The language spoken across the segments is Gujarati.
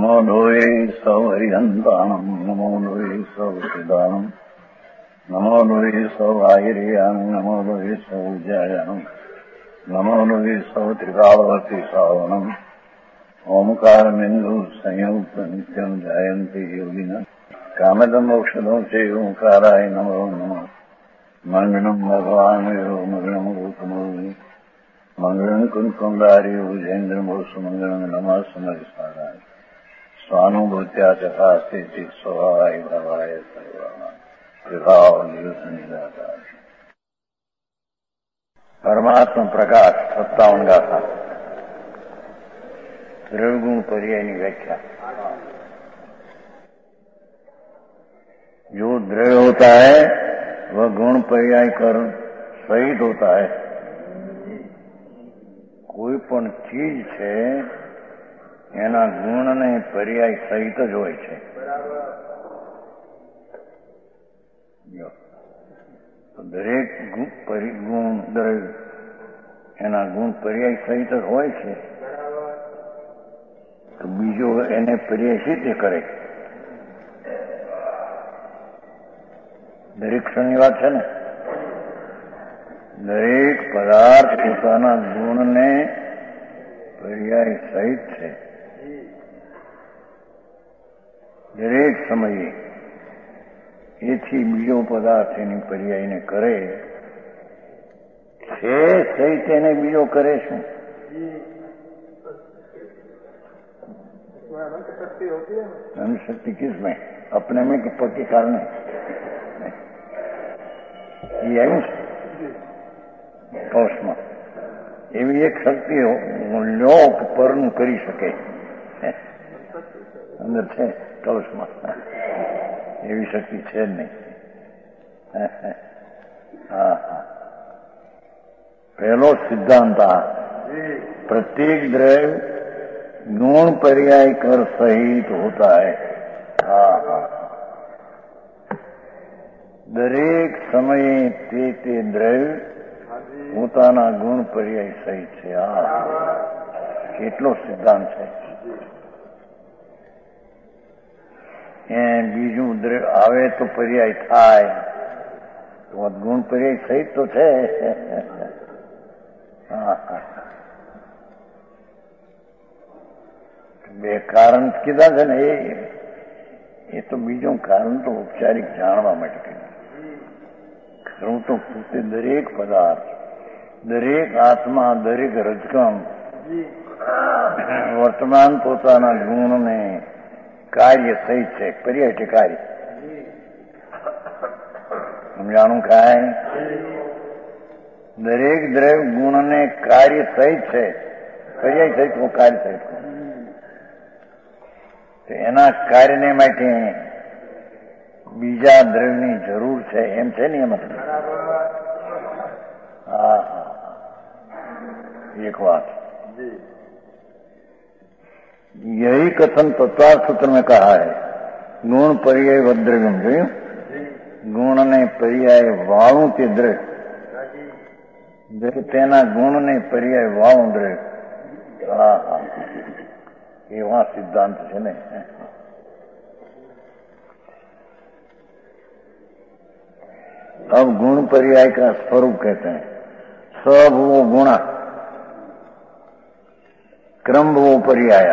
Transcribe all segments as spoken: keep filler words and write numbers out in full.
નમો લોહે સૌ હરિહંતાણમ નમો લોહે સૌ સિદ્ધાણમ નમો લોહે સૌ આયર્યાણમ નમો લોહે સૌ જયાણમ નમો લોહે સૌ ત્રિકાળવતી સાવણમ ઓમકાર બિંદુ સંયુક્ત નિત્યમ જાયંતી યોગિના કામદમ ઔષધો છે ઓંકારાય નમો નમઃ મંગળમ ભગવાન મંગળમ ગૌતમો મંગળમ કુંકુંડારી ઉજેન્દ્રમો સુમંગળમ નમઃ સમરિસ્મરાય સ્વાનુભૂત્યા ચકાસ્તે સ્વભાવાય ભવાય સર્વાના વિભાવ નિદાતા પરમાત્મા પ્રકાશ સત્તાવન ગાથા દ્રવ્યગુણ पर्यायની व्याख्या। जो द्रव्य होता है वह गुण पर्याय कर सहित होता है। કોઈ પણ ચીજ છે એના ગુણને પર્યાય સહિત જ હોય છે। દરેક ગુણ દરેક એના ગુણ પર્યાય સહિત જ હોય છે તો બીજો એને પર્યાય રીતે કરે। દરેક ક્ષણની વાત છે ને, દરેક પદાર્થ પોતાના ગુણને પર્યાય સહિત છે। દરેક સમયે એથી બીજો પદાર્થ એની પર્યાયને કરે છે સહિત એને બીજો કરે શું? अनंत शक्ति किसमें? अपने में कि पति कारण ये कौशમાં એવી એક શક્તિ લોક પરનું કરી શકે અંદર છે કૌશમાં, એવી શક્તિ છે જ નહીં। હા હા પહેલો સિદ્ધાંત આ प्रत्येक द्रव्य गुण पर्याय कर सहित होता है। हाँ हाँ दरेक समये ते ते द्रव्य પોતાના ગુણ પર્યાય સહિત છે। હા કેટલો સિદ્ધાંત છે। એ બીજું દ્રવ્ય આવે તો પર્યાય થાય તો ગુણ પર્યાય સહિત તો છે। હા હા બે કારણ કીધા છે ને એ એ તો બીજું કારણ તો ઔપચારિક જાણવા માટે કીધું। ખરું તો પોતે દરેક પદાર્થ, દરેક આત્મા, દરેક રજકમ વર્તમાન પોતાના ગુણને કાર્ય સહિત છે। પર્યાય એટલે કાર્ય સમજાણું કાંઈ? દરેક દ્રવ્ય ગુણને કાર્ય સહિત છે। પર્યાય સહિત કાર્ય સહિત તો એના કાર્યને માટે બીજા દ્રવ્યની જરૂર છે એમ છે ને? એમાં હા હા એક વાત यही कथन तत्वार्थ सूत्र में कहा है। गुण पर्याय व द्रव्यम જોયું? ગુણ ને પર્યાય વાળું તે દ્રવ્ય, તેના ગુણ ને પર્યાય વાળું દ્રવ્ય। હા હા એવા સિદ્ધાંત છે ને। अब गुण पर्याय का स्वरूप कहते हैं। सब वो गुणा क्रम वो पर्याया,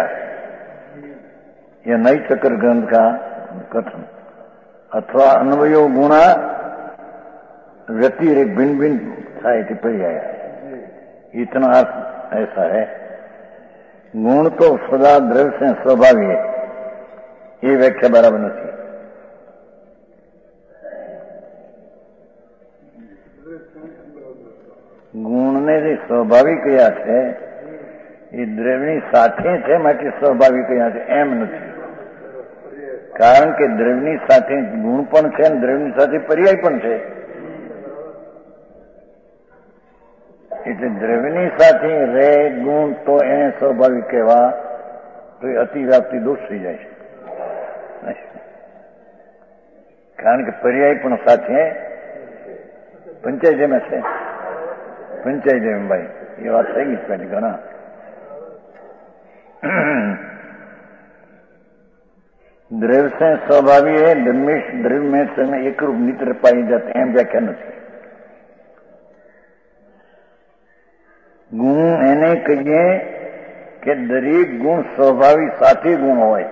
यह नई चक्र ग्रंथ का कथन। अथवा अन्वयो गुणा व्यतिरेक भिन्न भिन्न था इति पर्याय। इतना अर्थ ऐसा है। गुण तो सदा द्रव्य से स्वभावी है, ये व्याख्या बराबर नहीं। ગુણને જે સ્વાભાવિક કયા છે એ દ્રવ્યની સાથે છે માટે સ્વાભાવિક કયા છે એમ નથી। કારણ કે દ્રવ્યની સાથે ગુણ પણ છે અને દ્રવ્યની સાથે પર્યાય પણ છે। એટલે દ્રવ્યની સાથે રે ગુણ તો એને સ્વાભાવિક કહેવા તો એ અતિવ્યાપ્તિ દોષ થઈ જાય છે। કારણ કે પર્યાય પણ સાથે પંચાય જેમાં છે। પંચાય જેમ ભાઈ એ વાત થઈ ગઈ પેલી ઘણા દ્રવ્ય સે સ્વભાવી હે ધર્મેશ દ્રવ્ય में समय एक रूप नित्र पाई जाते એમ વ્યાખ્યા નથી. ગુણ એને કહીએ કે દરેક ગુણ સ્વભાવી સાથે ગુણ હોય.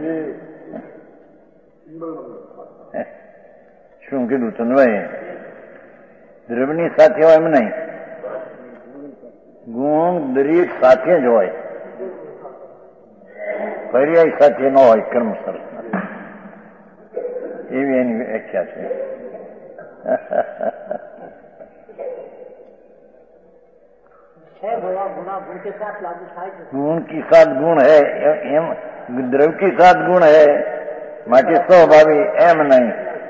શું કીધું ચંદ્રભાઈ? દ્રવ્યની સાથે હોય એમ નહીં, ગુણ દરેક સાથે જ હોય, પર્યાય સાથે ન હોય. કર્મસર એવી એની વ્યાખ્યા છે. गुण की साथ गुण है एम द्रव्य की साथ गुण है માટે સ્વભાવી એમ નહીં.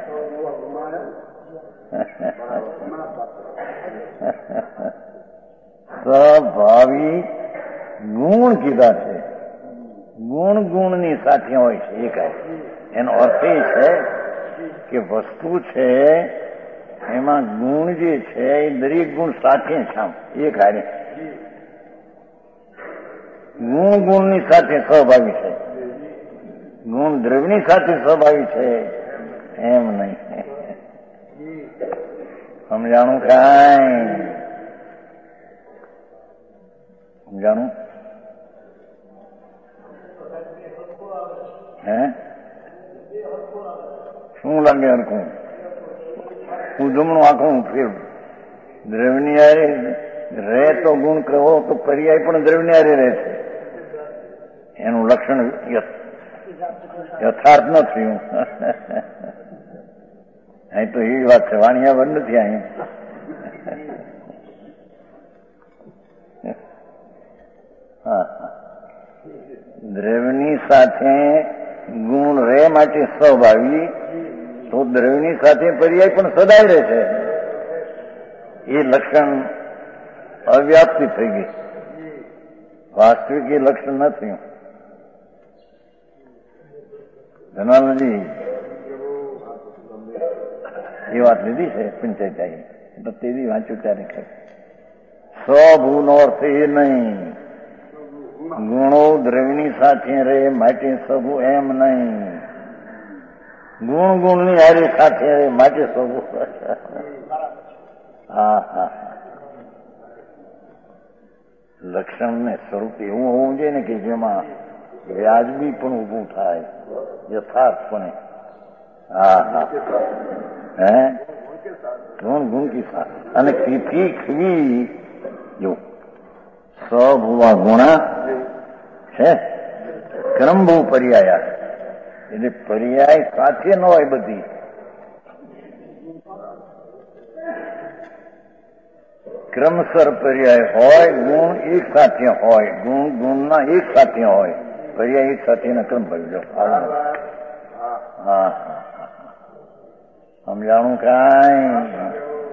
સ્વભાવી ગુણ કીધા છે, ગુણ ગુણની સાથે હોય છે. એ કાંઈ એનો અર્થ એ છે કે વસ્તુ છે એમાં ગુણ જે છે એ દરેક ગુણ સાથે છે. આમ એ કાર્ય ગુણ ગુણની સાથે સ્વભાવી છે, ગુણ દ્રવ્યની સાથે સ્વભાવી છે એમ નહીં. સમજાણું? કાંઈ સમજાણું? હે શું લાગે હરખું? હું જમણું આખું ફેરવું. દ્રવ્યની હારે રહે તો ગુણ કહો તો પર્યાય પણ દ્રવ્યની હારે રહે છે. એનું લક્ષણ યથાર્થ ન થયું. અહીં તો એવી વાત છે, વાણિયા બંધ નથી. અહીં હા, દ્રવ્યની સાથે ગુણ રહે માટે સ્વભાવી, તો દ્રવ્યની સાથે પર્યાય પણ સદાય રહે છે. એ લક્ષણ અવ્યાપ્તિ થઈ ગઈ, વાસ્તવિક એ લક્ષણ ન થયું. ધનાલજી એ વાત લીધી છે પંચાયત એટલે તેવી વાંચ્યું ત્યારે ખરું. સ્વભૂનો અર્થ એ નહીં, ગુણો દ્રવ્યની સાથે રહે માટે સ્વભૂ એમ નહીં, ગુણ ગુણની હારે સાથે રહે માટે સ્વભૂ. હા હા, લક્ષણ ને સ્વરૂપ એવું હોવું જોઈએ ને કે જેમાં વ્યાજબી પણ ઉભું થાય, યથાર્થપણે. હા હા, હે ગુણ ગુણ કી સાથ. અને તિથિ ખવી જો સ્વભુવા ગુણા છે, ક્રમભૂ પર્યાયા એટલે પર્યાય સાથે ન હોય બધી. ક્રમસર પર્યાય હોય, ગુણ એક સાથે હોય, ગુણ ગુણના એક સાથે હોય, પર્યાય એક સાથેના ક્રમ ભરજો. હા હા, સમજાણું? કાંઈ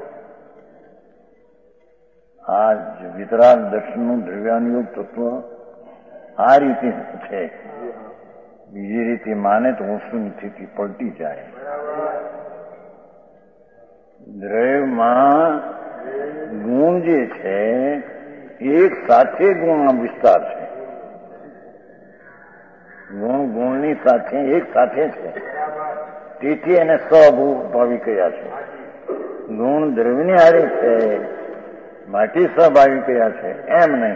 આ વિતરાગ દર્શનનું દ્રવ્યાનુયોગ તત્વ આ રીતે છે. બીજી રીતે માને તો વસ્તુની સ્થિતિ પલટી જાય. દ્રવ્યમાં ગુણ જે છે એક સાથે ગુણનો વિસ્તાર છે, ગુણ ગુણની સાથે એક સાથે છે, તેથી એને સ્વભાવી કહ્યા છે. ગુણ દ્રવ્યની હારે છે માટે સ્વભાવી કહ્યા છે એમ નહીં.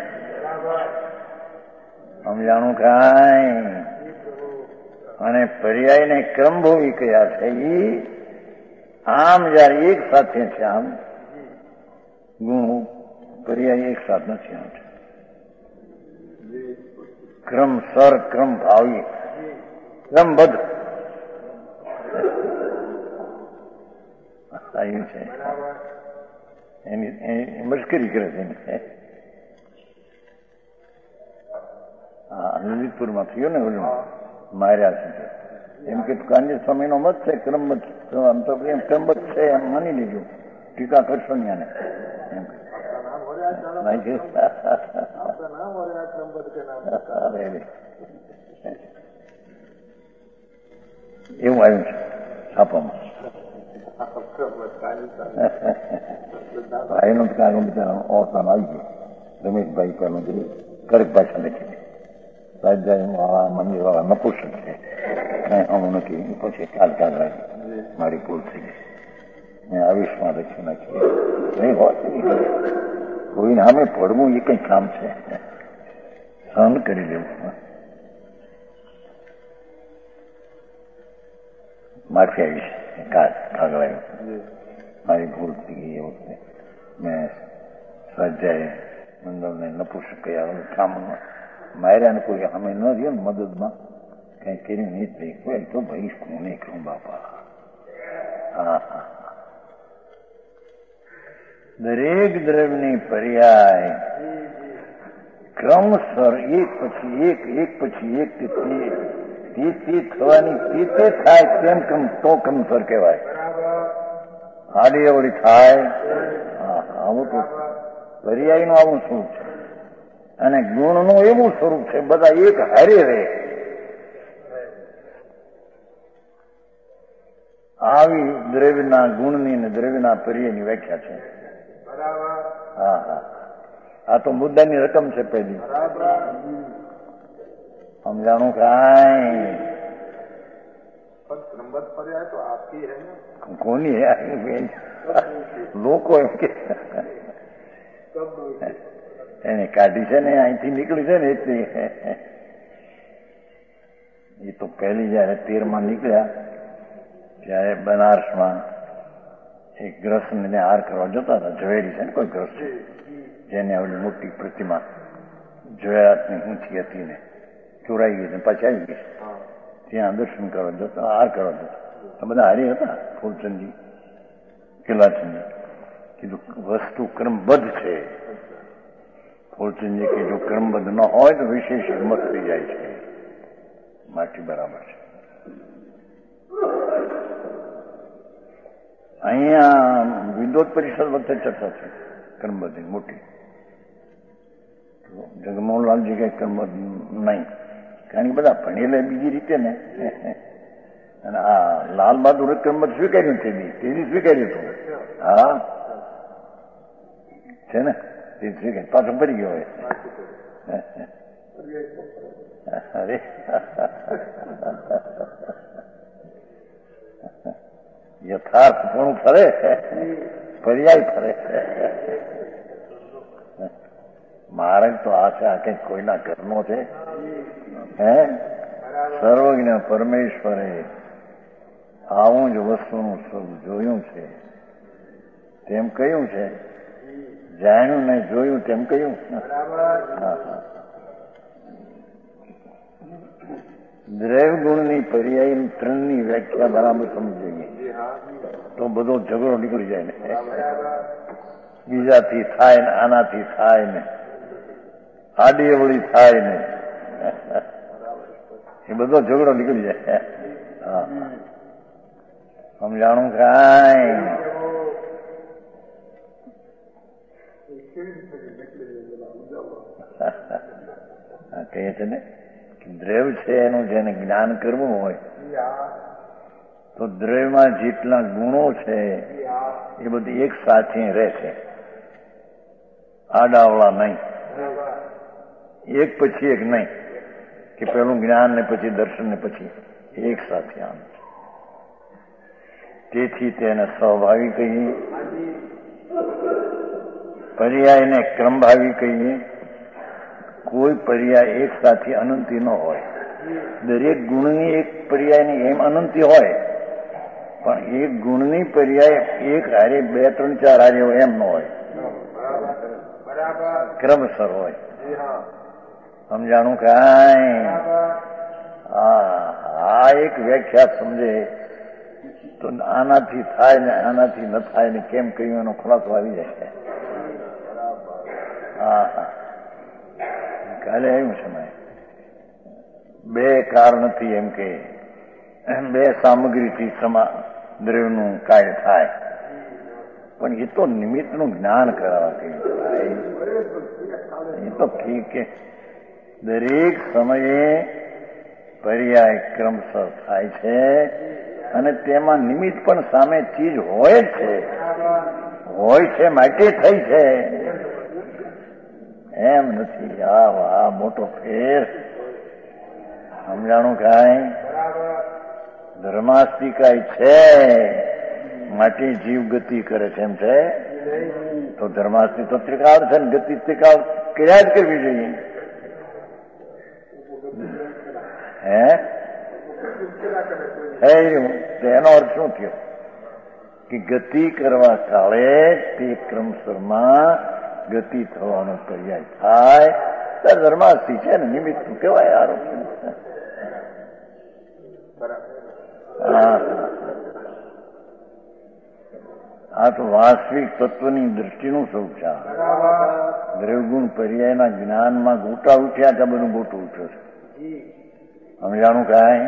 સમજાણું? કાંઈ અને પર્યાયને ક્રમભૂમિ કહ્યા છે. એ આમ જયારે એક સાથે છે, આમ ગુણ પર્યાય એક સાથ નથી આવતો. ક્રમ સર ક્રમ ભાવી ક્રમબદ્ધ આવ્યું છે. એની મશ્કરી કરે છે. હા, લલિતપુરમાં થયો ને ઓલું માર્યા છે એમ કે કાંજી સ્વામીનો મત છે ક્રમબદ્ધ. આમ તો એમ ક્રમબદ્ધ છે એમ માની લીધું, ટીકા કરશો ને આને એમ એવું આવ્યું છે છાપામાં. ભાઈનો કાગળ બિચારા ઓળખાણ આવી ગયો. રમેશભાઈ પહેલું કરેક્ટ ભાષા લખી સ્વાધ્યાય મંદિર વાળા નપુસક છે, કઈ આવું નથી. પછી કાલ કાલ મારી ભૂલ થઈ ગઈ, મેં આવીશમાં લખી નાખી. નહીં હોત કોઈને સામે પડવું એ કઈ કામ છે, સહન કરી દેવું. માફી આવીશ, કાગળાયું મારી ભૂલ થઈ ગઈ. એ વખતે મેં સ્વાધ્યાય મંડળને નપુસક કયા કામ માર્યા ને કોઈ અમે ન રહ્યો ને મદદમાં કઈ કર્યું નહીં જ નહીં. કોઈ તો ભાઈ કોને કહું બાપા. હા હા, દરેક દ્રવ્યની પર્યાય ક્રમસર એક પછી એક એક પછી એક તે તે થવાની તે તે થાય તેમ કમ તો ક્રમસર કહેવાય. આડી અવળી થાય. હા આવું તો પર્યાયનું આવું સ્વરૂપ છે, અને ગુણનું એવું સ્વરૂપ છે બધા એક હારે રહે. આવી દ્રવ્યના ગુણની ને દ્રવ્યના પર્યાયની વ્યાખ્યા છે. હા હા, આ તો મુદ્દાની રકમ છે પહેલી. સમજાણું કાંઈ કોની લોકો એમ કે એને કાઢી છે ને અહીંથી નીકળી છે ને એટલી. એ તો પહેલી જયારે તેરમાં નીકળ્યા ત્યારે બનારસમાં એક ગ્રસ્તને હાર કરવા જતા હતા. ઝવેરી છે ને કોઈ ગ્રસ્ત જેને આવડી મોટી પ્રતિમા જવેરાતની ઊંચી હતી ને ચોરાઈ ગઈ ને પાછી આવી ગઈ. ત્યાં દર્શન કરવા જતા, હાર કરવા જતા. આ બધા હારી હતા, ફૂલચંદજી કિલ્લાચંદજી. કીધું વસ્તુ ક્રમબદ્ધ છે. ફૂલચંદજી કે જો ક્રમબદ્ધ ન હોય તો વિશેષ હિંમત થઈ જાય છે. માટી બરાબર છે. અહીંયા વિદ્વત પરિષદ વખતે ચર્ચા છે ક્રમબદ્ધની મોટી. જગમોહનલાલજી કઈ ક્રમબદ્ધ નહીં, કારણ કે બધા ભણેલા બીજી રીતે ને. અને આ લાલ બહાદુરે ક્રમબદ્ધ સ્વીકાર્યું તેની તેની સ્વીકાર્યું હતું. હા છે ને, તે સ્વીકાર પાછો ફરી ગયો હોય. અરે યથાર્થ પણ ફરે, પર્યાય ફરે. મારે તો આ છે, આ કઈ કોઈના ઘરનો છે. હે સર્વજ્ઞ પરમેશ્વરે આવું જ વસ્તુનું સ્વરૂપ જોયું છે તેમ કહ્યું છે, જાણ્યું ને જોયું તેમ કહ્યું. દ્રવ્ય ગુણની પર્યાય ત્રણની વ્યાખ્યા બરાબર સમજી જઈએ તો બધો ઝઘડો નીકળી જાય ને. બીજાથી થાય ને, આનાથી થાય ને, આડી અવળી થાય ને, એ બધો ઝઘડો નીકળી જાય. હા સમજાણું કાંઈ. કહે છે ને દ્રવ્ય છે એનું જેને જ્ઞાન કરવું હોય તો દ્રવ્યમાં જેટલા ગુણો છે એ બધી એક સાથે રહે છે, આડાવડા નહીં, એક પછી એક નહીં કે પેલું જ્ઞાન ને પછી દર્શન ને પછી એક સાથે આમ. તેથી તેને સ્વભાવી કહીએ, પર્યાયને ક્રમભાવી કહીએ. કોઈ પર્યાય એક સાથે અનંતી ન હોય. દરેક ગુણની એક પર્યાયની એમ અનંતી હોય, પણ એક ગુણની પર્યાય એક હારે બે ત્રણ ચાર હારે હોય એમ ન હોય, ક્રમસર હોય. સમજાણું કાંઈ. આ એક વ્યાખ્યા સમજે તો આનાથી થાય ને આનાથી ન થાય ને કેમ કહ્યું એનો ખુલાસો આવી જાય. હા હા કાલે આવ્યું છે મેં બે કારણથી એમ કે બે સામગ્રીથી સમા દ્રવ્યનું કાર્ય થાય, પણ એ તો નિમિત્તનું જ્ઞાન કરાવવા કહ્યું. એ તો ઠીક કે દરેક સમયે પર્યાય ક્રમસર થાય છે અને તેમાં નિમિત્ત પણ સામે ચીજ હોય જ છે, હોય છે માટે થઈ છે, એમ નથી. આ આ મોટો ફેર સમજાણું કાંઈ? ધર્માસ્તિકાય છે માટે જીવ ગતિ કરે છે એમ છે. તો ધર્માસ્તી તો ત્રિકાળ છે ને, ગતિ ત્રિકાળ કર્યા જ કરવી જોઈએ. હે એનો અર્થ શું થયો? કે ગતિ કરવા કાળે તે ક્રમસરમાં ગતિ થવાનો પર્યાય થાય. ધર્માસ્તી છે ને, નિમિત્ત કેવાય આરોપ. આ તો વાસ્તવિક તત્વની દ્રષ્ટિનું સૌ છે. દ્રવગુણ પર્યાયના જ્ઞાનમાં ગોટા ઉઠ્યા ત્યાં બધું ગોટું ઉઠ્યો છે. સમજાણું કાંઈ?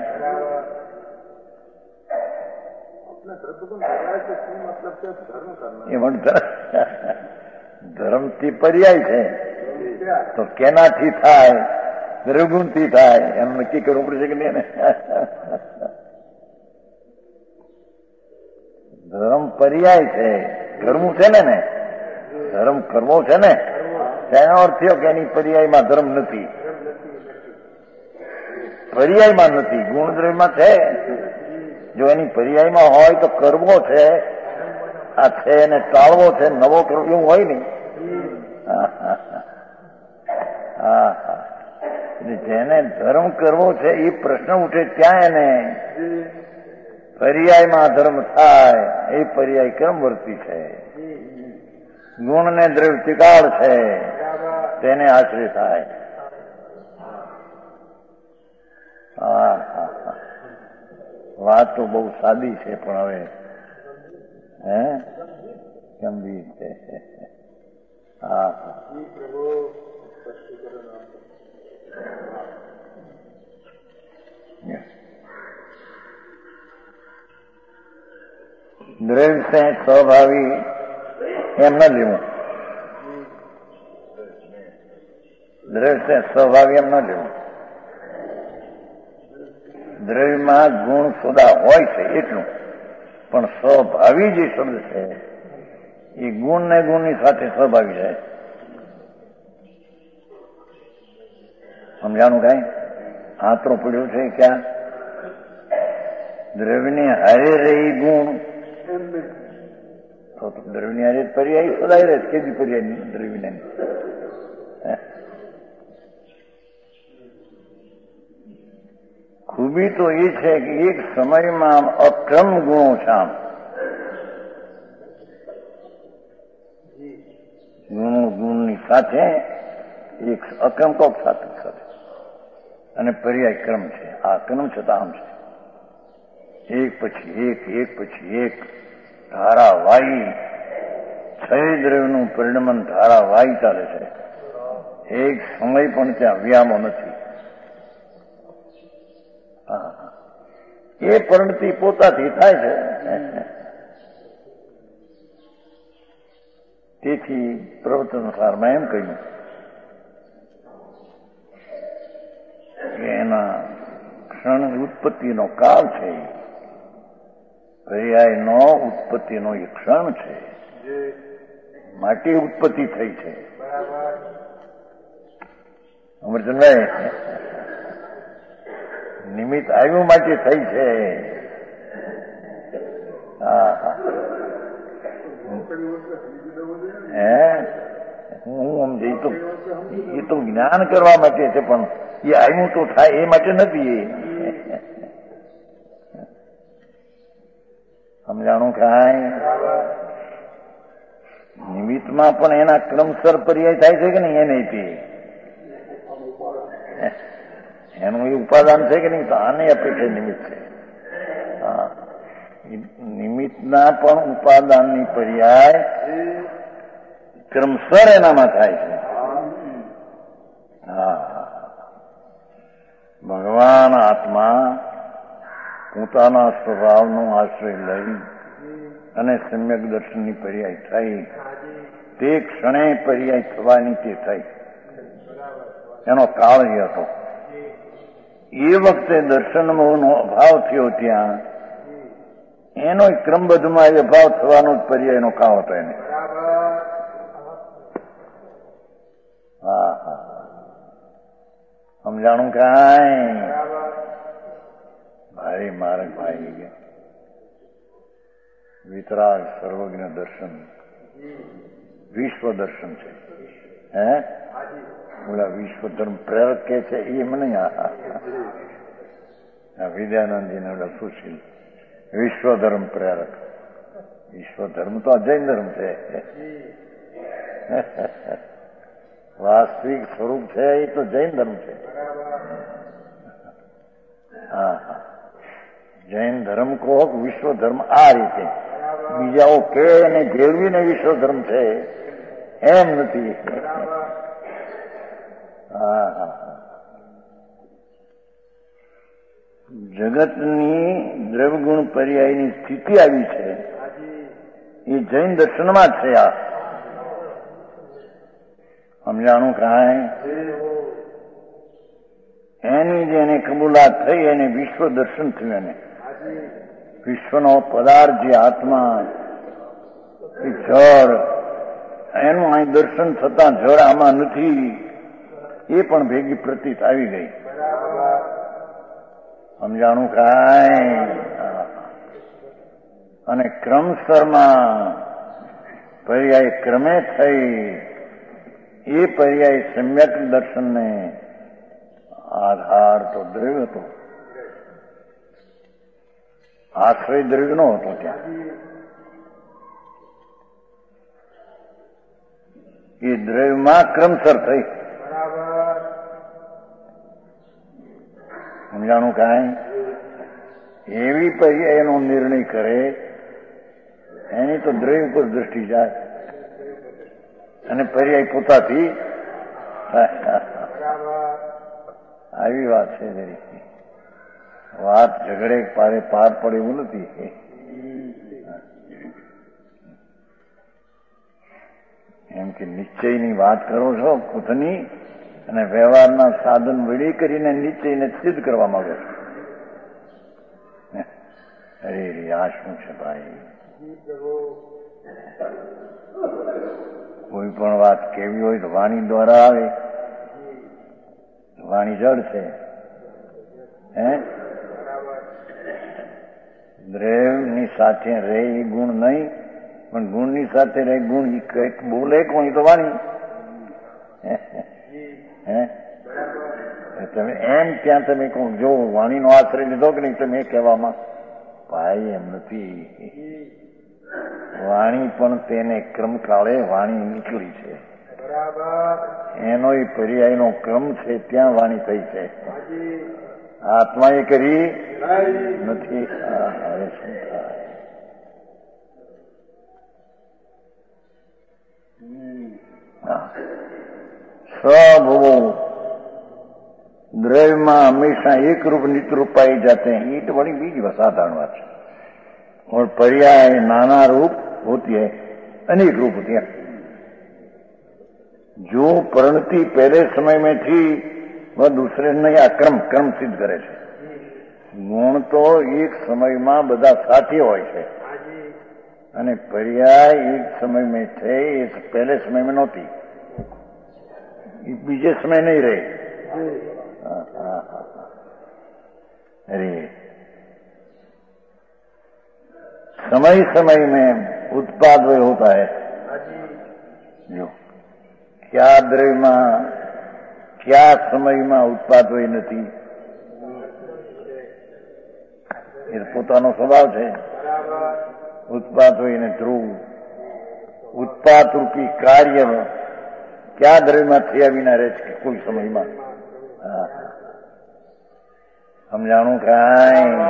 એ પણ ધર્મથી પર્યાય છે તો કેનાથી થાય? દ્રવગુણથી થાય. એનું નક્કી કરવું પડશે કે નહીં ને? ધર્મ પર્યાય છે, કરવું છે ને ને ધર્મ કરવો છે ને, તેનો અર્થ થયો કે એની પર્યાયમાં ધર્મ નથી. પર્યાયમાં નથી, ગુણદ્રવ્યમાં છે. જો એની પર્યાયમાં હોય તો કરવો છે, આ છે એને ટાળવો છે, નવો કરવો એવું હોય નહીં. હા હા, જેને ધર્મ કરવો છે એ પ્રશ્ન ઉઠે ત્યાં એને પર્યાયમાં ધર્મ થાય. એ પર્યાય ક્રમવર્તી છે. ગુણ ને દ્રવ્ય ત્રિકાળ છે, તેને આશ્રય થાય. હા હા હા, વાત તો બહુ સાદી છે પણ હવે હે ગંભીર છે. હા હા, દ્રવ્ય છે સ્વભાવી એમ ન લેવું. દ્રવ્ય છે સ્વભાવી એમ ન લેવું. દ્રવ્યમાં ગુણ સોદા હોય છે એટલું, પણ સ્વભાવી જે શબ્દ છે એ ગુણ ને ગુણની સાથે સ્વભાવી છે. સમજાણું કઈ? આતરો પડ્યો છે ક્યાં? દ્રવ્યની હારે રહી ગુણ તો દ્રવ્યની હારે પર્યાય સદાય રહે. કેદી પર્યાય દ્રવ્યને? ખૂબી તો એ છે કે એક સમયમાં અક્રમ ગુણો છે. આમ ગુણો ગુણની સાથે એક અક્રમ કોક સાથે સાથે અને પર્યાય ક્રમ છે. આ ક્રમ છતાં આમ છે, એક પછી એક, એક પછી એક ધારાવાહી છ દ્રવ્યનું પરિણમન ધારાવાહી ચાલે છે. એક સમય પણ ત્યાં વ્યામો નથી. એ પરિણતિ પોતાથી થાય છે. તેથી પ્રવચન સારમાં એમ કહ્યું કે એના ક્ષણ ઉત્પત્તિનો કાળ છે, પર્યાયનો ઉત્પત્તિનો એ ક્ષણ છે, માટે ઉત્પત્તિ થઈ છે. અમરચંદભાઈ, નિમિત્ત આવ્યું માટે થઈ છે. હા હા, હે હું સમજે તો એ તો જ્ઞાન કરવા માટે છે, પણ એ આવ્યું તો થાય એ માટે નથી. સમજાણું કાંઈ? નિમિત્તમાં પણ એના ક્રમસર પર્યાય થાય છે કે નહીં? એ નહીં તે એનું એ ઉપાદાન છે કે નહીં? તો આને અપેક્ષા નિમિત્ત છે. હા, નિમિત્તના પણ ઉપાદાનની પર્યાય ક્રમસર એનામાં થાય છે. હા, ભગવાન આત્મા પોતાના સ્વભાવનો આશ્રય લઈ અને સમ્યક દર્શનની પર્યાય થઈ. તે ક્ષણે પર્યાય થવાની તે થઈ. એનો કાળ એ હતો. એ વખતે દર્શનનો અભાવ થયો ત્યાં એનો ક્રમબદ્ધમાં એ અભાવ થવાનો જ પર્યાયનો કાળ હતો એને. હા હા, સમજાણું કાંઈ? ભારી માર્ગ આવી ગયા. વિતરાગ સર્વજ્ઞ દર્શન વિશ્વ દર્શન છે. હે ઓલા વિશ્વ ધર્મ પ્રેરક કે છે એમ નહીં. આ વિદ્યાનંદજીને ઓલા સુશીલ વિશ્વ ધર્મ પ્રેરક. વિશ્વ ધર્મ તો આ જૈન ધર્મ છે. વાસ્તવિક સ્વરૂપ છે એ તો જૈન ધર્મ છે. હા હા જૈન ધર્મ કહો વિશ્વ ધર્મ આ રીતે, બીજાઓ કે એને ભેળવીને વિશ્વ ધર્મ છે એમ નથી. હા હા જગતની દ્રવ્યગુણ પર્યાયની સ્થિતિ આવી છે એ જૈન દર્શનમાં છે. આ સમજાણું કાંઈ? એની જેને કબૂલાત થઈ એને વિશ્વ દર્શન થયું. એને વિશ્વનો પદાર્થ જે આત્મા એ જળ એનું અહીં દર્શન થતા જળ આમાં નથી એ પણ ભેગી પ્રતીત આવી ગઈ. સમજાણું કાંઈ? અને ક્રમસરમાં પર્યાય ક્રમે થઈ એ પર્યાય સમ્યક દર્શનને આધાર તો દ્રવ્ય હતો, આશ્રય દ્રવ્ય નો હતો. ત્યાં એ દ્રવ્યમાં ક્રમસર થઈ. સમજાણું કાંઈ? એવી પર્યાય એનો નિર્ણય કરે એની તો દ્રવ્ય પર દ્રષ્ટિ જાય અને પર્યાય પોતાથી આવી વાત છે. વાત ઝઘડે પારે પાર પડે એવું નથી. એમ કે નિશ્ચયની વાત કરો છો ખુદની અને વ્યવહારના સાધન વળી કરીને નિશ્ચયને સિદ્ધ કરવા માંગો છો. અરે આ શું છે ભાઈ? કોઈ પણ વાત કેવી હોય તો વાણી દ્વારા આવે. વાણી જળ છે. હે દ્રવ્યની સાથે રહે એ ગુણ નહીં, પણ ગુણની સાથે રહે ગુણ કંઈક બોલે કોઈ તો વાણી. હે તમે એમ ત્યાં તમે કહો જો વાણીનો આશ્રય લીધો કે નહીં તમે કહેવામાં ભાઈ એમ નથી. વાણી પણ તેને ક્રમકાળે વાણી નીકળી છે. એનો એ પર્યાયનો ક્રમ છે ત્યાં વાણી થઈ છે. આત્માએ કરી નથી. હવે શું થાય? સ્વભવો દ્રવ્યમાં હંમેશા એક રૂપ નિતરૂપ પાઈ जाते हैं. ईट बड़ी बीज साधारण बात है. और पर्याय नाना रूप होती है, अनेक रूप होती है. जो परिणति पहले समय में थी वह दूसरे नहीं. આ ક્રમ ક્રમ સિદ્ધ કરે છે. ગુણ તો એક સમયમાં બધા સાથે હોય છે અને પર્યાય એક સમયમાં થઈ એ પહેલે સમયમાં નહોતી, બીજે સમય નહીં રહે. अरे समय समय में उत्पाद वह होता है. जो क्या द्रव्य में क्या समय में उत्पाद वही નથી એ પોતાનો સ્વભાવ છે. ઉત્પાદ હોય ને ધ્રુવ ઉત્પાદ રૂપી કાર્ય ક્યાં દ્રવ્યમાં થયા વિના રહે છે કોઈ સમયમાં. સમજાણું કાંઈ?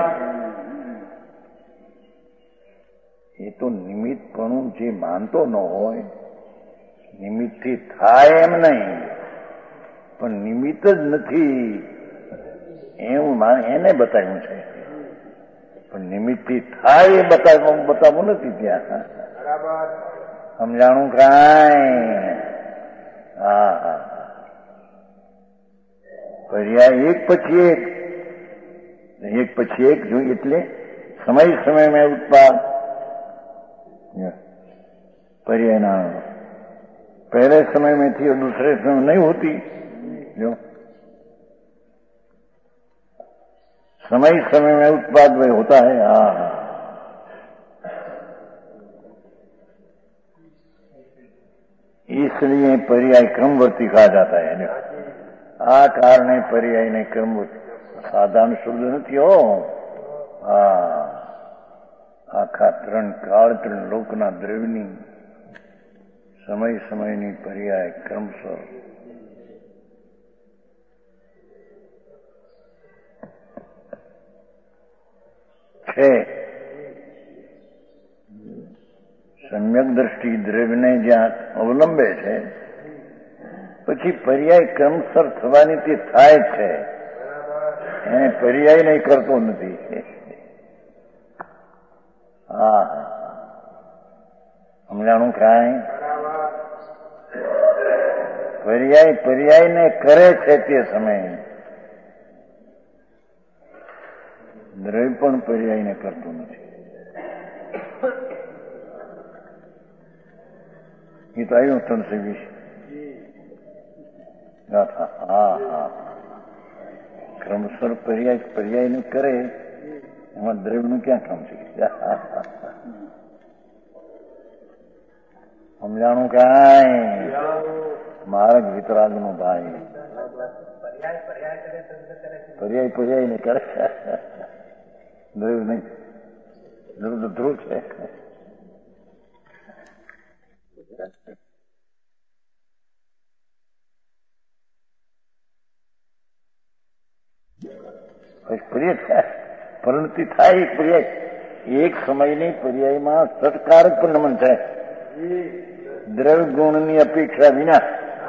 એ તો નિમિત્તપણું જે માનતો ન હોય, નિમિત્તથી થાય એમ નહીં, પણ નિમિત્ત જ નથી એવું એને બતાવ્યું છે. પણ નિમિત્તથી થાય એ બતાવવું બતાવવું નથી ત્યાં. સમજાણું કાંઈ? હા હા પર્યાય એક પછી એક એક પછી એક જોઈએ એટલે સમય સમયમાં ઉત્પાદ पर्याय ना पहले समय में थी और दूसरे समय नहीं होती. जो समय समय में उत्पाद वह होता है। हाँ, इसलिए पर्याय क्रमवर्ती कहा जाता है। आ कारणे पर्याय ने क्रमवर्ती સાધારણ શબ્દ નથી હો. હા, આખા ત્રણ કાળ ત્રણ લોકના દ્રવ્યની સમય સમયની પર્યાય ક્રમશર છે. સમ્યક દ્રષ્ટિ દ્રવ્યને જ્યાં અવલંબે છે પછી પર્યાય ક્રમશર થવાની તે થાય છે, એને પર્યાય નહીં કરતો નથી. હા, સમજાણું કાંઈ? પર્યાય પર્યાયને કરે છે તે સમયે, દ્રવ્ય પણ પર્યાયને કરતું નથી. એ તો આવ્યું ત્રણસો વીસ ગાથા. હા હા, ક્રમશર પર્યાય પર્યાયને કરે એમાં દ્રવ્યનું ક્યાં કામ છે? સમજાણું કાંઈ? માર્ગ વિતરાગનો ભાઈ પર્યાય પર્યાય ને કરે, દ્રવ્ય નહીં. ધ્રુવ તો ધ્રુવ છે. પર્યાય પરિણતિ થાય. એક પર્યાય એક સમયની પર્યાયમાં સત્કારક પરિણમન થાય દ્રવ્ય ગુણની અપેક્ષા વિના.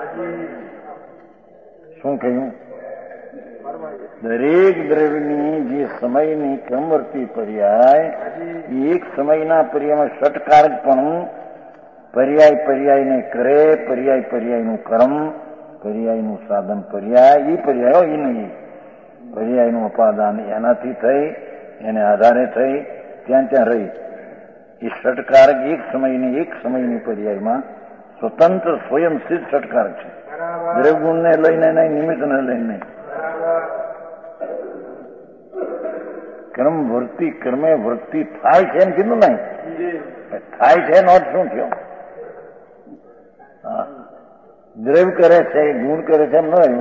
શું કહ્યું? દરેક દ્રવ્યની જે સમયની ક્રમવર્તી પર્યાય એક સમયના પર્યાયમાં સટકારક પણ પર્યાય પર્યાયને કરે, પર્યાય પર્યાયનું કર્મ, પર્યાયનું સાધન પર્યાય, એ પર્યાયો એ નહીં. પર્યાયનું ઉપાદાન એનાથી થઈ, એને આધારે થઈ, ત્યાં ત્યાં રહી. એ ષટકારક એક સમયની એક સમયની પર્યાયમાં સ્વતંત્ર સ્વયં સિદ્ધ ષટકારક છે. દ્રવ્યગુણને લઈને નહીં, નિમિત્તને લઈને નહીં. કર્મ વૃત્તિ કર્મે વૃત્તિ થાય છે એમ કીધું નહીં, થાય છે એનો અર્થ શું થયો? હા, દ્રવ્ય કરે છે, ગુણ કરે છે એમ ન રહ્યું.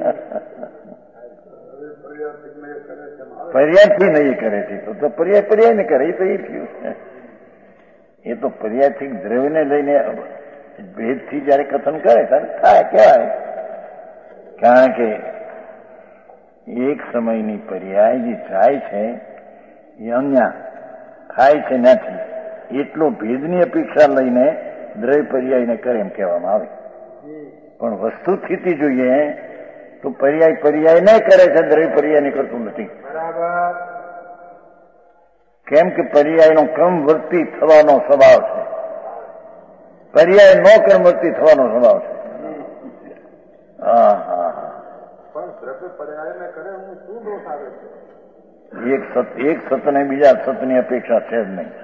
પર્યાયથી નહીં કરે છે તો પર્યાય પર્યાય ને કરે, એ તો એ થયું. એ તો પર્યાયથી દ્રવ્યને લઈને ભેદથી જયારે કથન કરે ત્યારે થાય કહેવાય. કારણ કે એક સમયની પર્યાય જે જાય છે એ અન્ય થાય છે નથી, એટલો ભેદની અપેક્ષા લઈને દ્રવ્ય પર્યાયને કરે એમ કહેવામાં આવે. પણ વસ્તુ સ્થિતિ જોઈએ તો પર્યાય પર્યાય નહીં કરે છે, દ્રવ્ય પર્યાય કરતું નથી. કેમ કે પર્યાયનો ક્રમવર્તી થવાનો સ્વભાવ છે, પર્યાય નો ક્રમવર્તી થવાનો સ્વભાવ છે. હા હા હા, એક સત એક સતને બીજા સતની અપેક્ષા છે જ નહીં.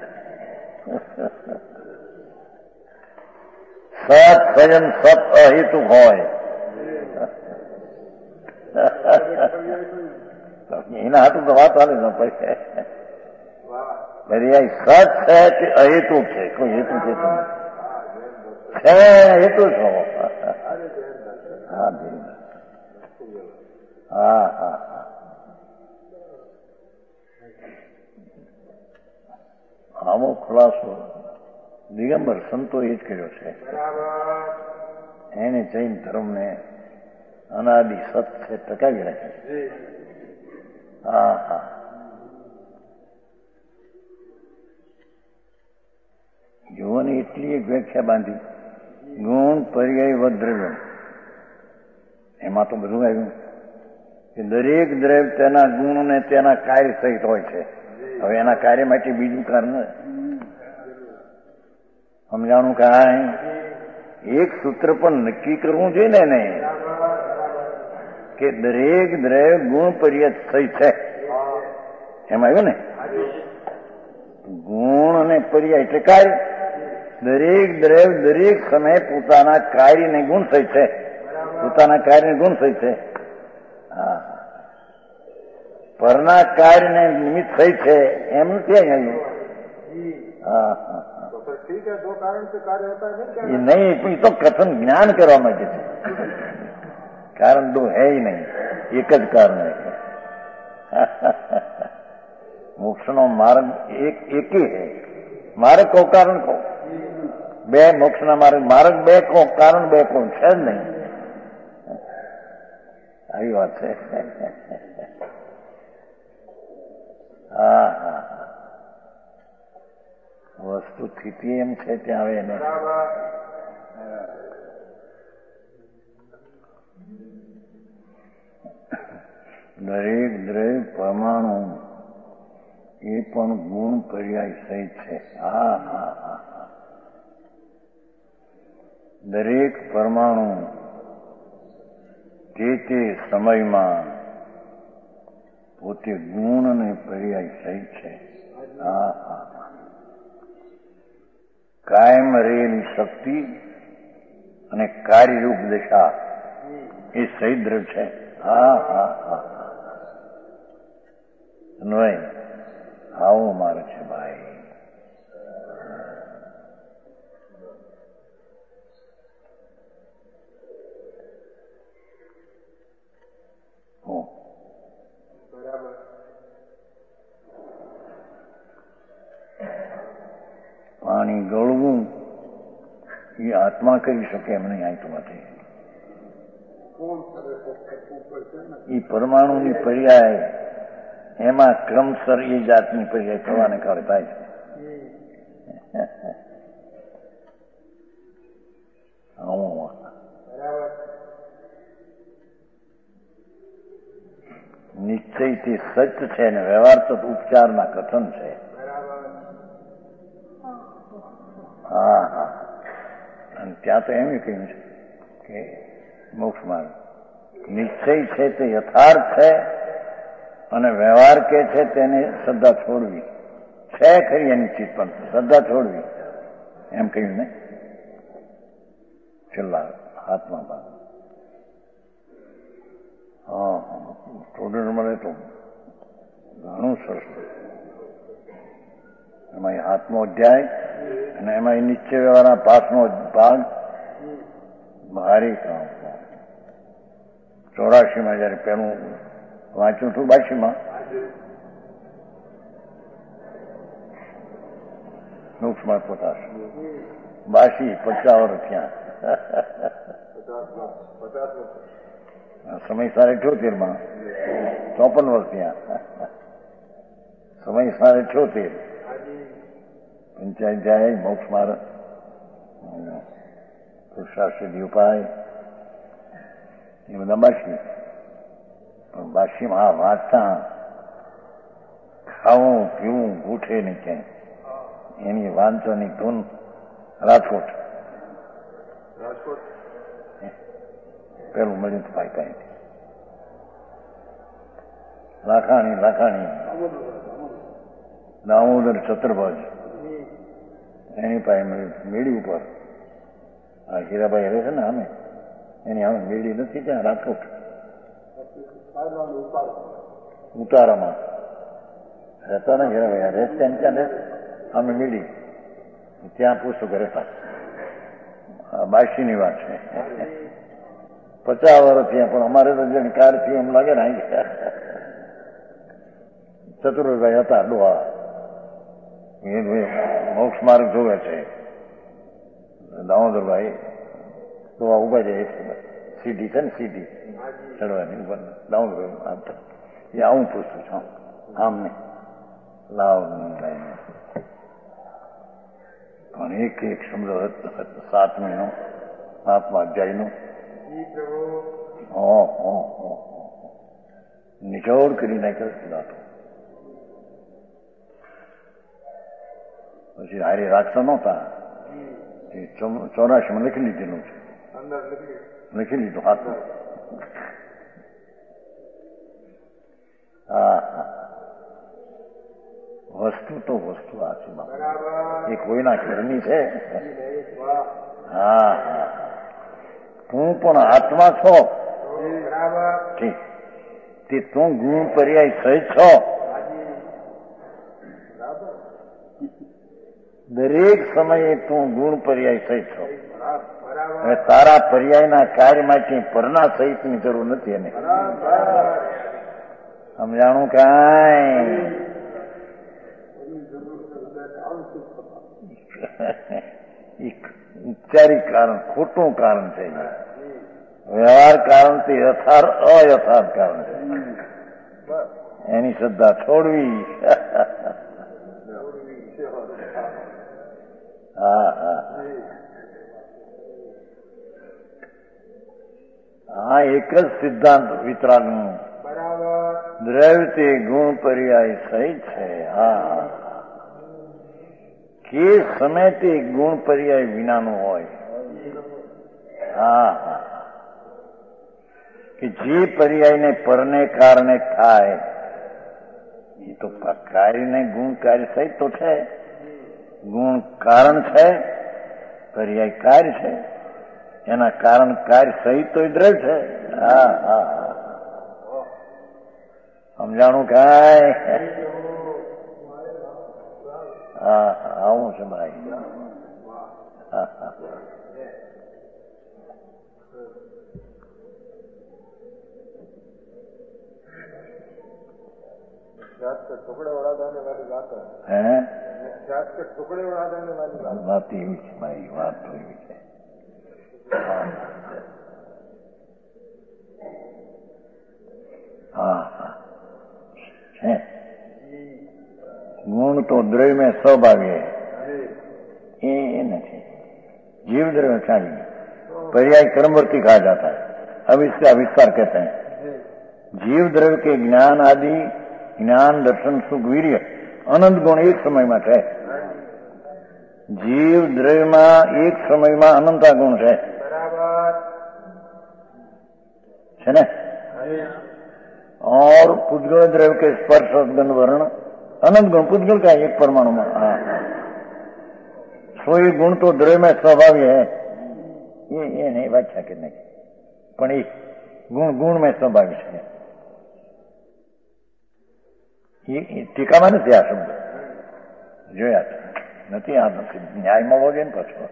સત સ્વયં સત અહેતુ હોય એના હાથું તો વાત હાલે ન પડે. પર્યાય સત છે કે અહેતુ છે? કોઈ હેતુ છે છે હેતુ છો. હા હા હા, આવો ખુલાસો દિગંબર સંતો એ જ કર્યો છે. એને જૈન ધર્મને અનાદિ સત છે ટકાવી રાખે. હા હા, જોવાની એટલી એક વ્યાખ્યા બાંધી, ગુણ પર્યાય વદ દ્રવ્ય. એમાં તો બધું આવ્યું કે દરેક દ્રવ્ય તેના ગુણ ને તેના કાર્ય સહિત હોય છે. હવે એના કાર્ય માટે બીજું કારણ સમજાણું કાંઈ? એક સૂત્ર પણ નક્કી કરવું જોઈએ ને એને કે દરેક દ્રવ્ય ગુણ પર્યાય સહિત છે. એમાં આવ્યું ને ગુણ અને પર્યાય એટલે કાર્ય. દરેક દ્રવ્ય દરેક સમયે પોતાના કાર્યને ગુણ સહિત છે, પોતાના કાર્યને ગુણ સહિત છે. હા, પરના કાર્યને નિમિત્ત થઈ છે એમ નથી અહીંયા. હા હા એ નહીં, તો કથન જ્ઞાન કરવા માંગે છે. કારણ દો હે નહીં, એક જ કારણ है. મોક્ષનો માર્ગ એક એકી હે. માર્ગ કો કારણ કો બે, મોક્ષના માર્ગ માર્ગ બે કો કારણ બે કો છે જ નહીં. આવી વાત છે. હા હા વસ્તુ સ્થિતિ એમ છે ત્યાં આવે એને દરેક દરેક પરમાણુ એ પણ ગુણ પર્યાય સહિત છે. હા હા હા દરેક પરમાણુ તે તે સમયમાં પોતે ગુણ અને પર્યાય સહિત છે. હા હા કાયમ રહેલી શક્તિ અને કાર્યરૂપ દશા એ સહિદ્ર છે. હા હા હા નહીં આવો મારે છે ભાઈ. પાણી ગળવું એ આત્મા કરી શકે એમ નહીં. આત્માથી એ પરમાણુની પર્યાય એમાં ક્રમસર એ જાતની પર્યાય થવાને કારણે થાય છે. નિશ્ચય તે સત્ય છે ને વ્યવહાર તો ઉપચારના કથન છે. હા હા અને ત્યાં તો એમ કહ્યું છે કે મોક્ષ માર્ગ નિશ્ચય છે તે યથાર્થ છે અને વ્યવહાર કે છે તેને શ્રદ્ધા છોડવી છે ખરી એની ચીજ પણ શ્રદ્ધા છોડવી એમ કહ્યું ને છેલ્લા હાથમાં ભાગ. હા સ્ટુડન્ટ મળે તો ઘણું સરસ. એમાં હાથનો અધ્યાય અને એમાં એ નિશ્ચય વ્યવહારના પાસનો ભાગ ભારી કામ. ચોરાશીમાં જયારે પેલું વાંચ્યું હતું બાશીમાં મોક્ષમાં પોતાશ બાશી પચાસ વર્ષ થયા. સમય સાડા અઠ્યોતેર માં ચોપન વર્ષ થયા. સમય સાડા અઠ્યોતેર પંચાયત જાય મોક્ષ માર્ગ પુરુષાર્થ ઉપાય એ બધા બાશી. પણ બાશીમાં આ વાંચતા ખાવું પીવું ઉઠે નહીં ક્યાંય. એની વાંચવાની ધૂન રાજકોટ પેલું મળ્યું ભાઈ કઈ લાખાણી લાખાણી દામોદર છત્રભજ એની પાસે મળ્યું મેળી ઉપર. આ હીરાભાઈ રહે છે ને અમે એની અમે મેળી નથી ત્યાં રાજકોટ ઉતારામાં રહેતા ને હીરાભાઈ રહેતા ત્યાં રહે અમે મેળી ત્યાં પૂછતું કે રહેતા. બાશીની વાત છે. પચાસ વર્ષ થયા પણ અમારે તો જેને કાર થયું એમ લાગે ને ચતુરભાઈ હતા ડોહા એ મોક્ષ માર્ગ જોવે છે. દામોદરભાઈ ડોહા ઉભા જાય સીડી છે ને સીડી ચડવાની ઉપર દામોદરભાઈ એ આવું પૂછું છું આમ ને લાવ પણ એક એક શબ્દ સાતમીનો સાતમા અધ્યાયનો નિચોડ કરી નાખ્યો. પછી હારી રાખતા નહોતા ચોરાશીમાં લખી લીધેલું છે. લખી લીધું હાથમાં. હા હા વસ્તુ તો વસ્તુ આ છે એ કોઈના ઘરની છે. હા હા તું પણ આત્મા છો ઠીક તે તું ગુણ પર્યાય સહિત છો. દરેક સમયે તું ગુણ પર્યાય સહિત છો. હવે તારા પર્યાયના કાર્યમાંથી પરના સહિતની જરૂર નથી. એને સમજાણું કાંઈ ઉપચારિક કારણ ખોટું કારણ છે. વ્યવહાર કારણથી યથાર્થ અયથાર્થ કારણ છે. એની શ્રદ્ધા છોડવી. હા હા હા એક જ સિદ્ધાંત વિતરાગનું દ્રવ્ય તે ગુણ પર્યાય સહિત છે. હા કે સમય તે ગુણ પર્યાય વિનાનું હોય. હા હા કે જે પર્યાયને પરને કારણે થાય એ તો કાર્યને ગુણ કાર્ય સહિત તો છે. ગુણ કારણ છે, પર્યાય કાર્ય છે. એના કારણ કાર્ય સહિત તો દ્રવ્ય છે. હા હા સમજાણું કાંઈ? હા હા આવું છે ભાઈ. હા હા टुकड़े उड़ा देने वाली बात है. હે प्याज के टुकड़े उड़ा देने वाली बात. વાત એવી છે ભાઈ, વાત તો એવી છે. હા હા છે. ગુણ તો દ્રવ્ય में સ્વભાવી है, ये नहीं. जीव द्रव्य चाहिए. पर्याय क्रमवर्ती कहा जाता है. अब इसका विस्तार कहते हैं. जीव द्रव्य के ज्ञान आदि ज्ञान दर्शन सुख वीर्य अनंत गुण एक समय में है. जीव द्रव्य में एक समय में अनंता गुण है. है ना? और पुद्गल द्रव्य के स्पर्श गंध वर्ण अनंत गुण पुद्गल का एक परमाणु में. हाँ सो ये गुण तो द्रव्य में स्वभावी है. ये ये नहीं व्याख्या करने की, पण ये गुण गुण में स्वभावी है. ये ટીકામાં નથી આ શબ્દ જોયા નથી. આ નથી ન્યાયમાં વગે ને પાછો.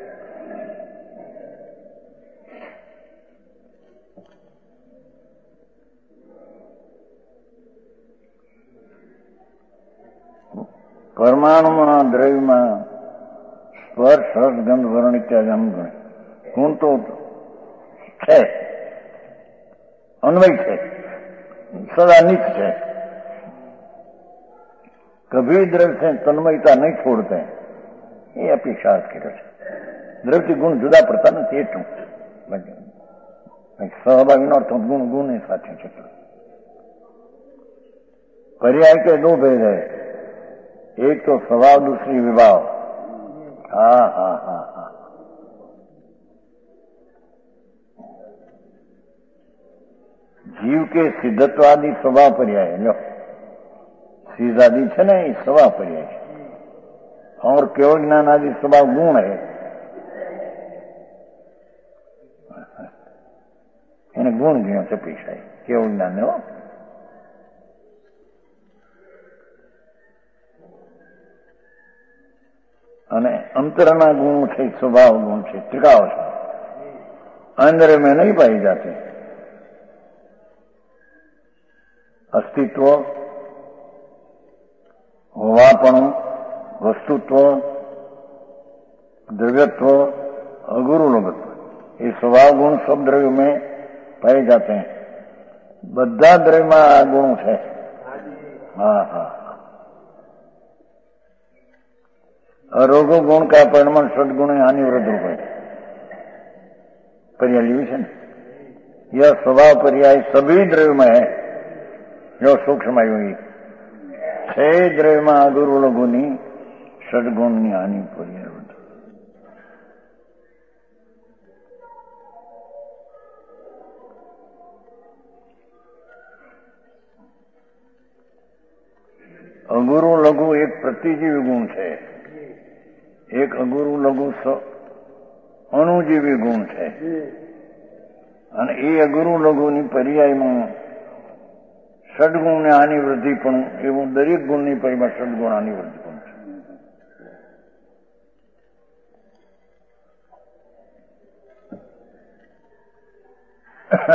પરમાણુમાં દ્રવ્યમાં સ્પર્શ રસ ગંધ વર્ણ ઇત્યાદિ અનુગુણ ગુણ તો છે, અન્વય છે, સદા નિત છે. कभी द्रव्य से तन्मयता नहीं छोड़ते हैं. ये अपेक्षा करे છે. દ્રવ્યથી ગુણ જુદા પડતા નથી એટલું. સહભાગીનો અર્થ ગુણ ગુણ એ સાચું છે. पर्याय के दो भेद है. एक तो स्वभाव, दूसरी विभाव. हाँ हाँ हाँ हाँ जीव के सिद्धत्वादि स्वभाव पर्याय लो सीधादी છે ને એ સ્વભાવ पर्याय છે. और केवल ज्ञान आदि स्वभाव गुण है. એને ગુણ ગણ્યો છે પૈસા કેવળ જ્ઞાન ને. અને અંતરના ગુણ છે, સ્વભાવ ગુણ છે, ત્રિકાવ છે. अंदर में नहीं पाई जाती. अस्तित्व, होवापणु, वस्तुत्व, द्रव्यत्व, अगुरु लोगत्व, ये स्वभाव गुण सब द्रव्य में पाए जाते हैं. બધા દ્રવ્યમાં આ ગુણ છે. હા હા अरोगो गुण का परिणाम सदगुण हानि वृद्ध रूप है. पर्याय लिखी है. यह स्वभाव पर्याय सभी द्रव्य में है. जो सूक्ष्म हुई छह द्रव्य में अगुरु लघुनी सदगुण ની હાનિ पर्याय वृद्ध. अगुरु लघु एक प्रतिजीवी गुण है. एक अगुरु लघु અણુજીવી ગુણ છે. અને એ અગુરુ લઘુની પર્યાયમાં સદગુણને આની વૃદ્ધિ પણ એવું દરેક ગુણની પરિમાં સદગુણ આની વૃદ્ધિ પણ છે.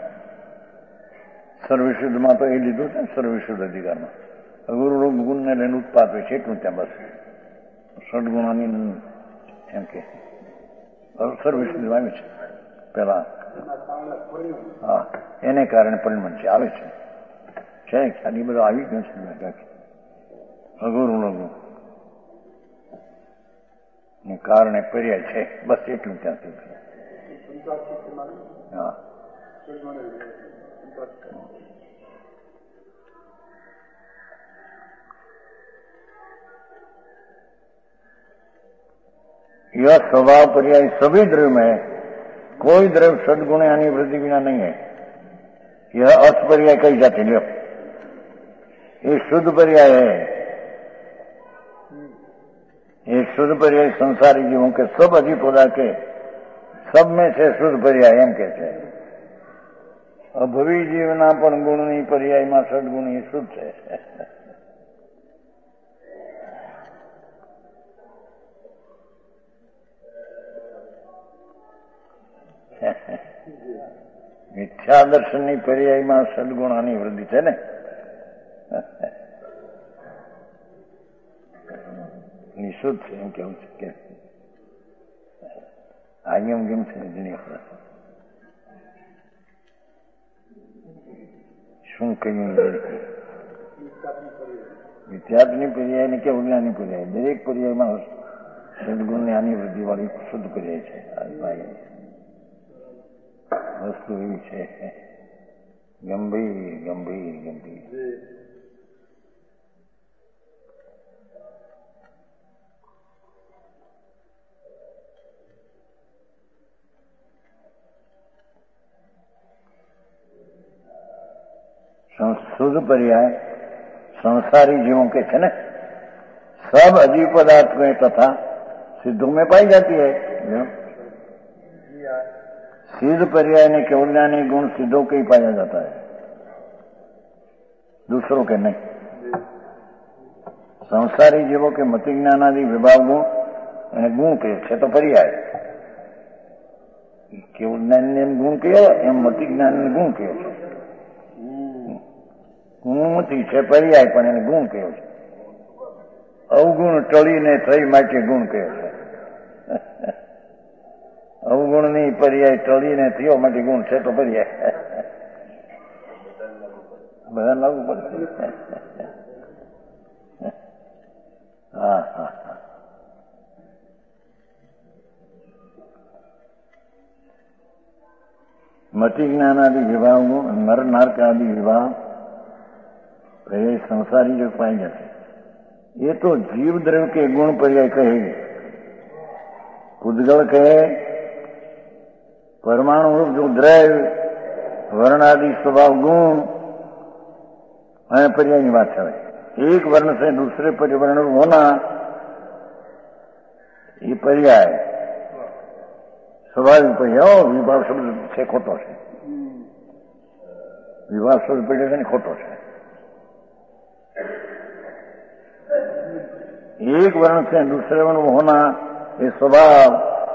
સર્વશુદ્ધમાં તો એ લીધું છે સર્વશુદ્ધ અધિકારમાં અગુરુરૂપ ગુણને લઈને ઉત્પાદ હોય છે એટલું ત્યાં બસ સદગુણાની એમ કે સર્વશુદ્ધ આવ્યું છે પેલા હા એને કારણે પરિણામ છે આવે છે છે ખાલી બધું આવી ગયું છે અઘોરું લઘુ ને કારણે પર્યાય છે બસ એટલું ત્યાં સુધી હા यह स्वभाव पर्याय सभी द्रव्य में कोई द्रव्य सदगुण यानी वृद्धि बिना नहीं है. यह अर्थ पर्याय कही जाती है. ये शुद्ध पर्याय है. ये शुद्ध पर्याय संसारी जीवों के सब अधिपदा के सब में से शुद्ध पर्याय एम कहते हैं. अभवी जीवना पण गुणनी पर्याय में सदगुण ये शुद्ध है. મિથ્યા દર્શનની પર્યાયમાં સદગુણાની વૃદ્ધિ છે ને નિશુદ્ધ છે એમ કેવું છે કે આગેમ કેમ છે ઘણી વખત શું કહ્યું મિથ્યાત્વની પર્યાય ને કે ઉજ્ઞાની પર્યાય દરેક પર્યાયમાં સદગુણની આની વૃદ્ધિ વાળી શુદ્ધ પર્યાય છે. વસ્તુ એવી છે ગંભીર ગંભીર ગંભીર शुद्ध पर्याय संसारी जीवों के है न सब अजीब पदार्थ में तथा सिद्धों में पाई जाती है. सिद्ध पर्याय ने केवल्यानी गुण सिद्धों के ही पाया जाता है दूसरों के नहीं. संसारी जीवों के मति ज्ञानादि विभाव गुण અને ગુણ કહે છે તો પર્યાય કેવળ જ્ઞાન ને ગુણ કહ્યો એમ મતિ જ્ઞાન ને ગુણ કહ્યો છે. ગુણમતી છે પર્યાય પણ એને ગુણ કહ્યો છે. અવગુણ ટળીને થઈ માટે ગુણ કહ્યો છે. અવગુણની પર્યાય ટળીને થયો માટે ગુણ છે તો પર્યાય બધા લાગુ પડશે. હા હા મતિ જ્ઞાનાદि विभाव नर नारक आदि विभाव ये संसारी जो पाए जाते ये तो जीव द्रव्य के गुण पर्याय कहेगी. पुद्गल कहे परमाणु रूप जो द्रव्य वर्ण आदि स्वभाव गुण અને પર્યાયની વાત છે. एक वर्ण से दूसरे परिवर्ण होना ये पर्याय स्वाभाविक पर्याय. विभाव शब्द છે ખોટો છે. વિભાવ શબ્દ પડ્યો છે ને ખોટો છે. एक वर्ण से दूसरे वर्ण होना ये स्वभाव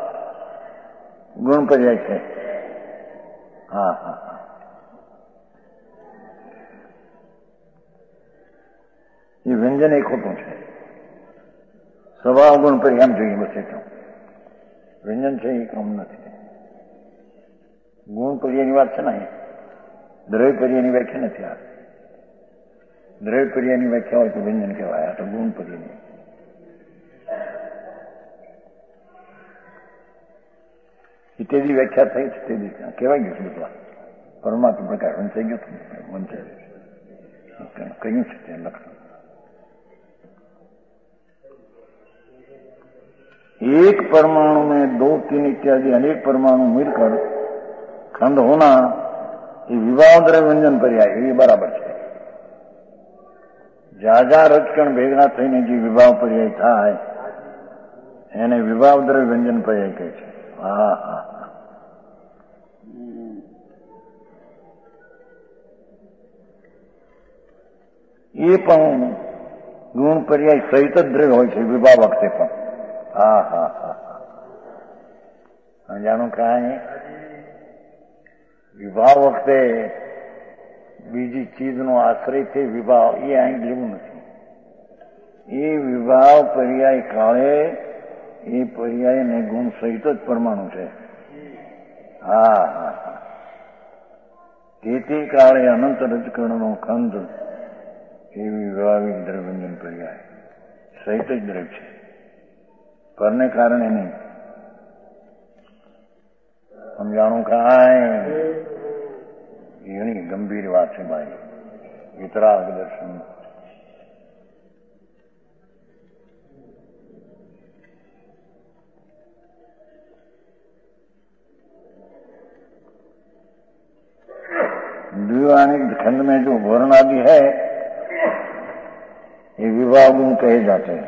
गुण पर्याय है. हाँ हाँ हाँ ये व्यंजन एक होતું છે. स्वभाव गुण पर्याय જોઈએ બસ એટલું. વ્યંજન છે એ કામ નથી. ગુણ પર્યાયની વાત છે ને દ્રવ્ય પર્યાયની વ્યાખ્યા નથી. આ દ્રવ્ય પર્યાયની વ્યાખ્યા હોય તો વ્યંજન કહેવાય. આ તો ગુણ પર્યાયની તેની વ્યાખ્યા થઈ છે. તેની કહેવાય ગયું છે બધું પરમાત્મા પ્રકાર વંચાઈ ગયું વંચાઈ કહ્યું છે તે લક્ષણ. एक परमाणु में दो तीन इत्यादि अनेक परमाणु मिलकर खंड होना ये विभाव द्रव्य व्यंजन पर्याय ये बराबर है. जाजा रचकण भेगा थईने जे विभाव पर्याय थाय એને વિભાવ દ્રવ્ય વ્યંજન पर्याय કહે છે. હા હા એ પણ ગુણ પર્યાય સહિત જ દ્રવ્ય હોય છે વિવાહ વખતે પણ. હા હા હા હા જાણું કાંઈ વિવાહ વખતે બીજી ચીજનો આશ્રયથી વિવાહ એ અહીં લેવું નથી. એ વિવાહ પર્યાય કાળે એ પર્યાય ને ગુણ સહિત જ પરમાણુ છે. હા હા હા તેથી કાળે અનંત રજકણનો ખંડ એવી વ્યવહારિક દ્રવ્યંજન પર્યાય સહિત જ દ્રવ્ય છે, પરને કારણે નહીં. સમજાણું કાંઈ ઘણી ગંભીર વાત છે ભાઈ. વિતરાગ દર્શન द्विवाणिक खंड में जो वर्ण आदि है ये विवाह गुण कहे जाते हैं.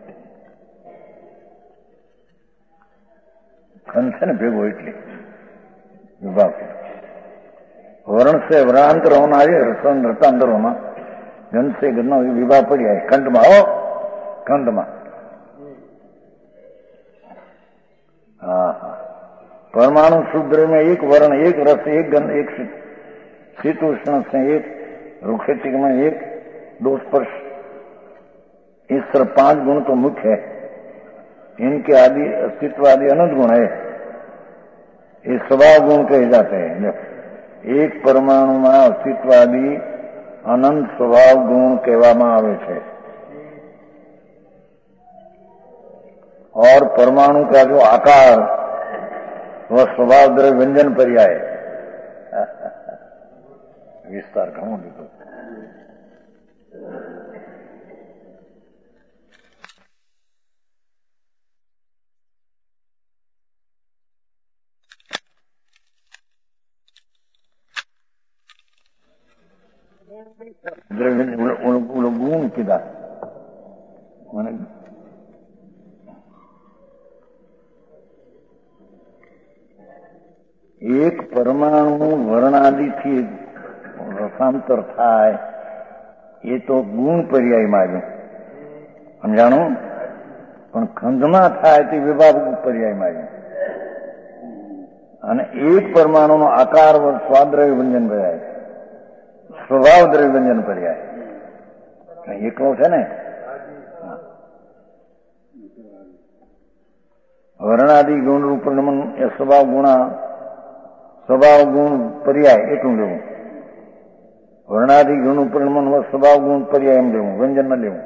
खंड से न भेगो इटली विवाह वर्ण से वरांतर होना है रसन रतांतर होना गंध से गन्ना विवाह पड़ी है खंड में हो खंड में. हाँ हाँ परमाणु शुद्र में एक वर्ण एक रस एक गंध एक शीतोष्ण से एक रुखेटिक में एक दो स्पर्श इस तरह पांच गुण तो मुख्य है. इनके आदि अस्तित्व आदि अनंत गुण है. ये स्वभाव गुण कहे जाते हैं. एक परमाणु में अस्तित्व आदि अनंत स्वभाव गुण कहेवामां आवे छे. और परमाणु का जो आकार वह स्वभाव द्रव्य व्यंजन पर्याय विस्तार घणो लीधो. ગુણ કીધા મને એક પરમાણુ વર્ણાદિથી રસાંતર થાય એ તો ગુણ પર્યાયમાં આવ્યું સમજાણું, પણ ખંડમાં થાય તે વિભાગ પર્યાયમાં આવ્યું. અને એક પરમાણુનો આકાર સ્વાદ્રવ્ય વ્યંજન પર્યાય સ્વભાવ દ્રવ્ય વ્યંજન પર્યાય એકલો છે ને. વર્ણાદિ ગુણ રૂપ એ સ્વભાવ ગુણા સ્વભાવ ગુણ પર્યાય એટલું લેવું. વર્ણાદિ ગુણ પરિણમન સ્વભાવ ગુણ પર્યાય એમ લેવું, વ્યંજન ન લેવું.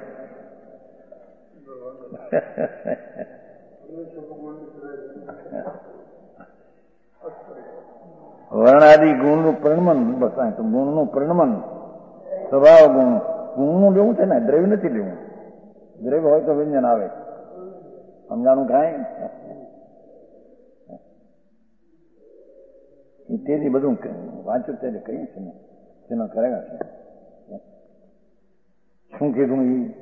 વર્ણાદિ ગુણનું પરિણમન બસ ગુણનું પરિણમન સ્વભાવ ગુણ ગુણનું લેવું છે ને, દ્રવ્ય નથી લેવું. દ્રવ્ય હોય તો વ્યંજન આવે. સમજાણું કાંઈ તેથી બધું વાંચ્યું ત્યારે કહીએ છે ને તેનો કરેગા છે. શું કીધું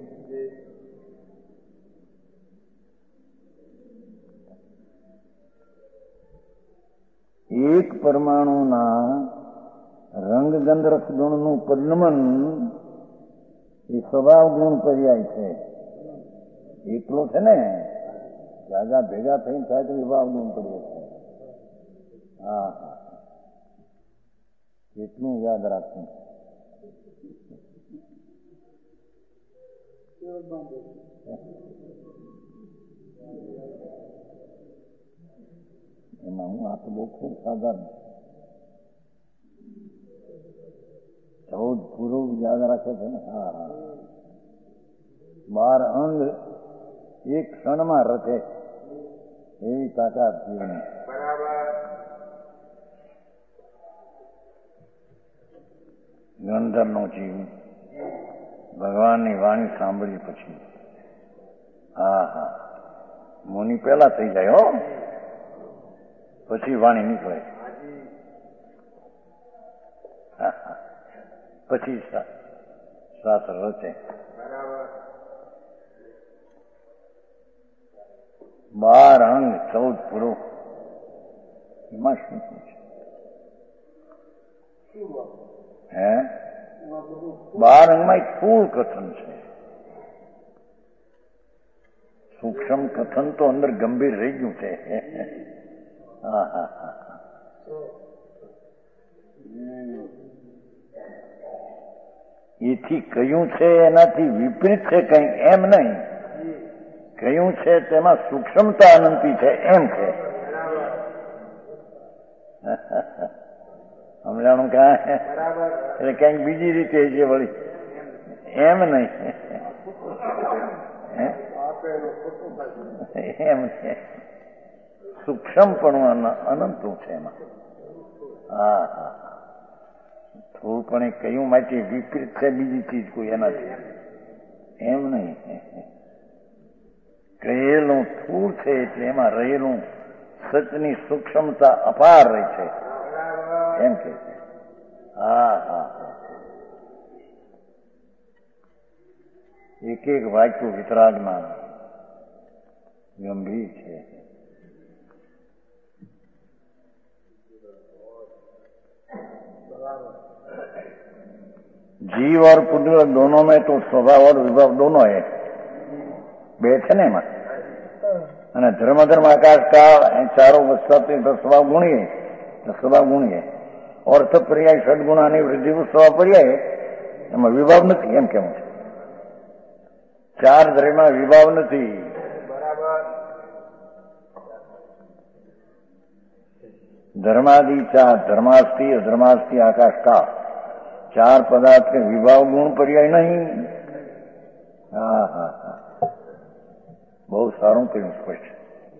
એ એક પરમાણુના રંગગંધ રસ ગુણનું પરિણમન એ સ્વભાવ ગુણ પર્યાય છે. એકલો છે ને જાજા ભેગા થઈને થાય તો સ્વભાવ ગુણ પર્યાય છે. હા હા એટલું યાદ રાખવું. એમાં હું આ તો બહુ ખૂબ સાધારણ ચૌદ પૂર્વ યાદ રાખે છે ને. હા હા બાર અંગ એક ક્ષણમાં રખે એવી તાકાત જીવની. ગંધર્વનો જીવ ભગવાનની વાણી સાંભળી પછી હા હા મુનિ પહેલા થઈ જાય હો, પછી વાણી નીકળે. પછી શાસ્ત્ર રચે. બાર અંગ ચૌદ પુરુષ એમાં શું છે હે બાર અંગમાં સ્થૂળ કથન છે. સૂક્ષ્મ કથન તો અંદર ગંભીર રહી ગયું છે. હા હા હા એથી કયું છે એનાથી વિપરીત છે કઈ એમ નહીં. કયું છે તેમાં સૂક્ષ્મતા અનંતી છે એમ છે. સમજાણું કા એટલે ક્યાંક બીજી રીતે છે વળી એમ નહીં. એમ છે સૂક્ષ્મપણું અનંતું છે એમાં. હા હા થોડું પણ એ કયું માટે વિપરીત છે બીજી ચીજ કોઈ એનાથી એમ નહીં. કહેલું સ્થૂળ છે એટલે એમાં રહેલું સચની સૂક્ષ્મતા અપાર રહી છે એમ કે છે. હા હા એક એક વાક્યો વિતરાગના गंभीर है. जीव और पुण्य दोनों में तो स्वभाव और विभाव दोनों है. बैठे ने में અને ધર્મ ધર્મ આકાશ કાળ ચારો વસ્તુ સ્વભાવ ગુણી है સ્વભાવ ગુણી है. અર્થ પર્યાય સદગુણાની વૃદ્ધિ સ્વભાવ પર્યાય એમાં વિભાવ નથી એમ કેવું છે. ચાર દ્રવ્યમાં વિભાવ નથી. धर्मादि चार धर्मास्थि अधर्मास्थि आकाश का चार पदार्थ के विभाव गुण पर्याय नहीं. हाँ हाँ हाँ बहुत सारू કહ્યું સ્પષ્ટ.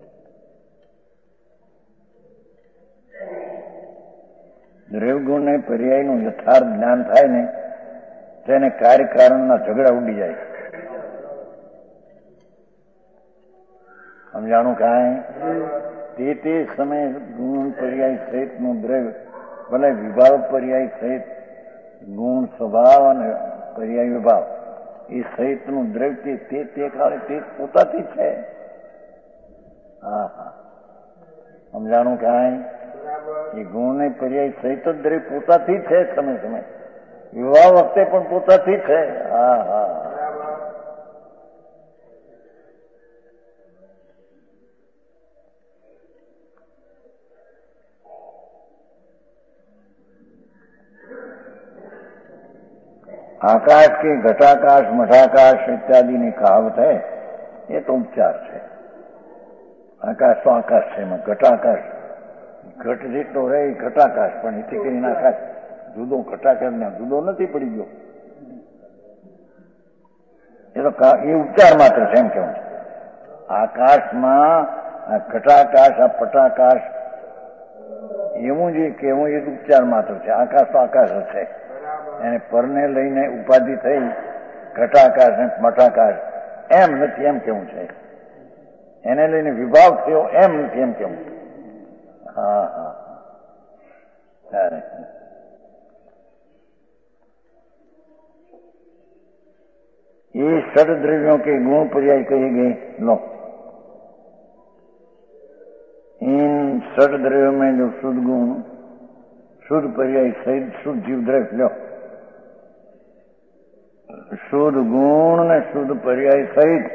દ્રવ્ય ગુણ ને પર્યાય નું યથાર્થ જ્ઞાન થાય ને તેને કાર્યકારણના ઝઘડા ઉડી જાય. સમજાણું કાંઈ તે તે સમયે ગુણ પર્યાય સહિતનું દ્રવ્ય ભલે વિભાવ પર્યાય સહિત ગુણ સ્વભાવ અને પર્યાય વિભાવ એ સહિતનું દ્રવ્ય તે તે કાળે તે પોતાથી છે. હા હા સમજાણું કાંઈ એ ગુણ ને પર્યાય સહિત જ દ્રવ્ય પોતાથી છે. સમય સમય વિવાહ વખતે પણ પોતાથી છે. હા હા आकाश के घटाकाश मठाकाश इत्यादि ની कहावत है ये तो उपचार है. आकाश तो आकाश है में घटाकाश घट જેટલો રહે ઘટાકાશ પણ એથી કરીને આકાશ જુદો ઘટાકાશ ને જુદો નથી પડી ગયો. એ તો એ ઉપચાર માત્ર છે એમ કેવું છે. આકાશમાં આ ઘટાકાશ આ પટાકાશ એવું જે કેવું એ ઉપચાર માત્ર છે. આકાશ તો આકાશ જ છે. એને પરને લઈને ઉપાધિ થઈ ઘટાકાશ ને મઠાકાશ એમ નથી એમ કેવું છે. એને લઈને વિભાવ થયો એમ નથી એમ કેવું. હા હા ત્યારે ये षड द्रव्यों के गुण पर्याय कहे गए. लो इन षड द्रव्यों में जो शुद्ध गुण शुद्ध पर्याय सहित शुद्ध जीव द्रव्य लो शुद्ध गुण ने शुद्ध पर्याय सहित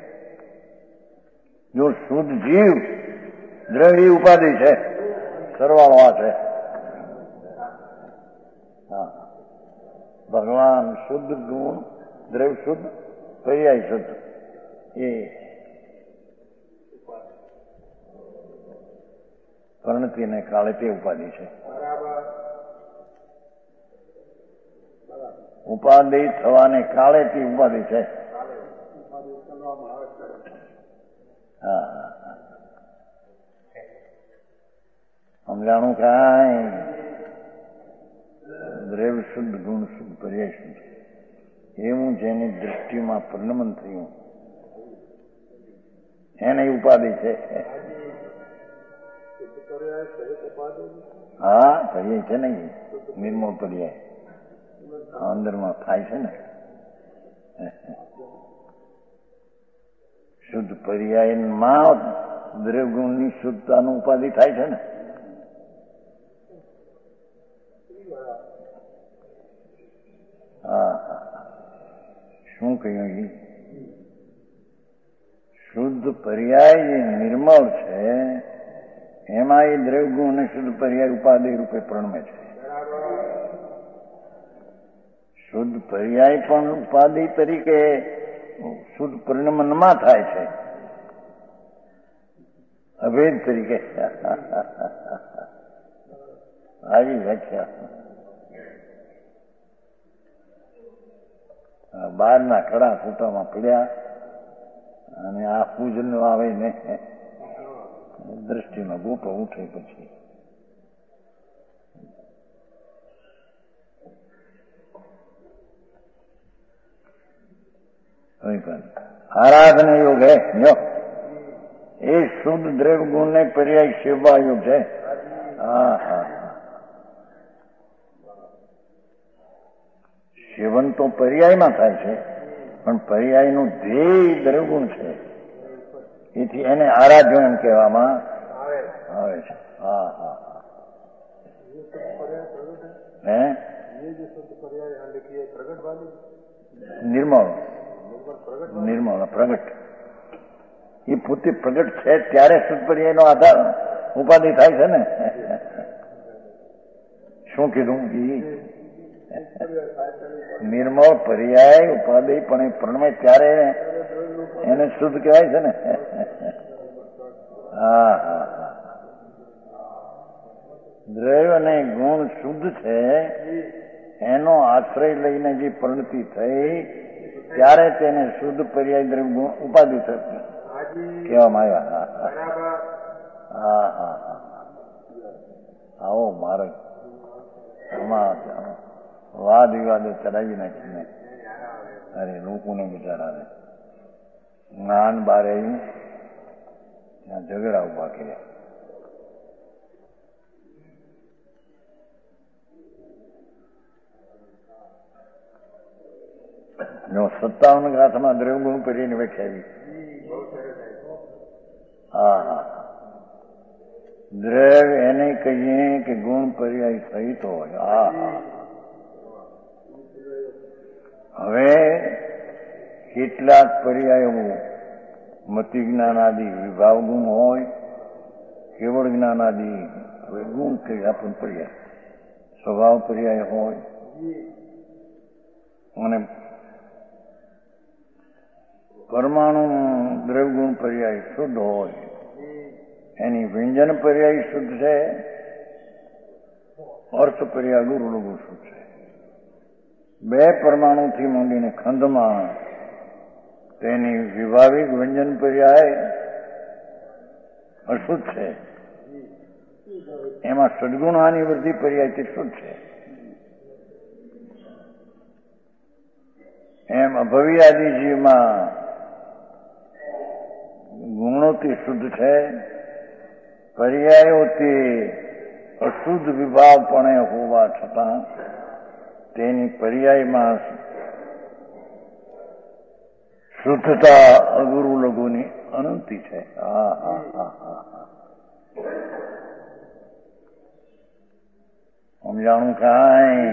जो शुद्ध जीव द्रव्य उपाधि है सरवाળો આ છે. हाँ भगवान शुद्ध गुण द्रव्य शुद्ध पर्याय शुद्ध ये परिणति ने काले ते उपाधि है. ઉપાધિ થવાને કાળે થી ઉપાધિ છે. હા સમજાણું કાંઈ. દ્રવ્ય શુદ્ધ ગુણ શુદ્ધ પર્યાય શુદ્ધ એવું જેની દૃષ્ટિમાં પરિણમન થયું એને ઉપાધિ છે. હા પર્યાય છે ને નિર્મળ પર્યાય અંદરમાં થાય છે ને. શુદ્ધ પર્યાયમાં દ્રવ્યગુણની શુદ્ધતાનું ઉપાધિ થાય છે ને. શું કહ્યું? શુદ્ધ પર્યાય જે નિર્મળ છે એમાં એ દ્રવ્યગુણ અને શુદ્ધ પર્યાય ઉપાધિ રૂપે પ્રણમે છે. શુદ્ધ પર્યાય પણ ઉપાધિ તરીકે શુદ્ધ પરિણમનમાં થાય છે, અભેદ તરીકે. આવી વ્યાખ્યા બહારના કડા ફૂટામાં પડ્યા અને આ પૂજન આવે ને દ્રષ્ટિનો ગોટો ઉઠે પછી આરાધના યોગ હે યો એ શુદ્ધ દ્રવ્ય ગુણ ને પર્યાય સેવા યોગ છે. હા હા સેવન તો પર્યાયમાં થાય છે પણ પર્યાયનું ધ્યેય દ્રવ્યગુણ છે એથી એને આરાધ્ય એમ કહેવામાં આવે છે. હા હા હા હે નિર્મળ નિર્મળ પ્રગટ એ પોતે પ્રગટ છે ત્યારે શુદ્ધ પર્યાયનો આધાર ઉપાધિ થાય છે ને. શું કીધું? નિર્મળ પર્યાય ઉપાધિ પણ એ પ્રણમે ત્યારે એને શુદ્ધ કહેવાય છે ને. હા હા હા દ્રવ્ય અને ગુણ શુદ્ધ છે એનો આશ્રય લઈને જે પરિણતિ થઈ ત્યારે તેને શુદ્ધ પર્યાય દ્રવ્ય ગુણ ઉપાધિ થતી કહેવામાં આવ્યા. હા હા હા આવો માર્ગ આમાં વાદ વિવાદો ચડાવી નાખીને અરે લોકોને બિચારાને જ્ઞાન બહાર આવ્યું ત્યાં ઝઘડા ઉભા કર્યા. જો સત્તાવન ગ્રાથમાં દ્રવ્યગુણ કરીને વ્યાખ્યાવી. હા હા દ્રવ્ય એને કહીએ કે ગુણ પર્યાય સહિત હોય. હા હા હવે કેટલાક પર્યાયો મતિ જ્ઞાનાદિ વિભાવ ગુણ હોય, કેવળ જ્ઞાનાદિ હવે ગુણ કહી આપણને પર્યાય સ્વભાવ પર્યાય હોય અને પરમાણુ દ્રવ્યગુણ પર્યાય શુદ્ધ હોય. એની વ્યંજન પર્યાય શુદ્ધ છે, અર્થ પર્યાય ગુરુ લઘુ શુદ્ધ છે. બે પરમાણુથી માંડીને ખંડમાં તેની વિભાવિક વ્યંજન પર્યાય અશુદ્ધ છે. એમાં સદગુણાની વૃદ્ધિ પર્યાયથી શુદ્ધ છે. એમ અભવ્યાદિ જીવમાં ગુણોથી શુદ્ધ છે, પર્યાયોથી અશુદ્ધ વિભાવપણે હોવા છતાં તેની પર્યાયમાં શુદ્ધતા અગુરુ લઘુની અનંતી છે. હા હા હા હા હા સમજાણું કાંઈ?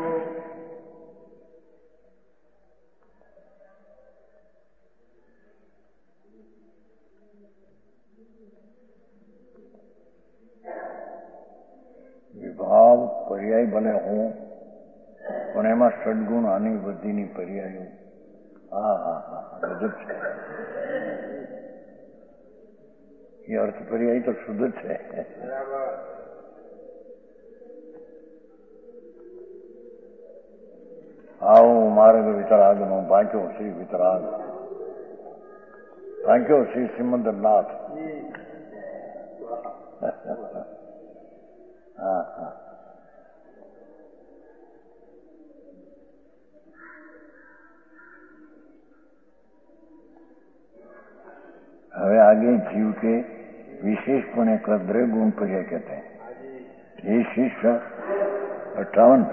વિભાવ પર્યાય ભલે હું પણ એમાં સદગુણ આની બધીની પર્યાયો. હા હા હા ગજબ છે. એ અર્થ પર્યાય તો શુદ્ધ છે. આવો માર્ગ વિતરાગનો ભાગ્યો શ્રી વિતરાગ, ભાગ્યો શ્રી સિમંદરનાથ. હા હા હવે आगे जीव के विशेषपणे का द्रव्य गुण पर्याय कहते हैं. ये शिष्य अट्ठावन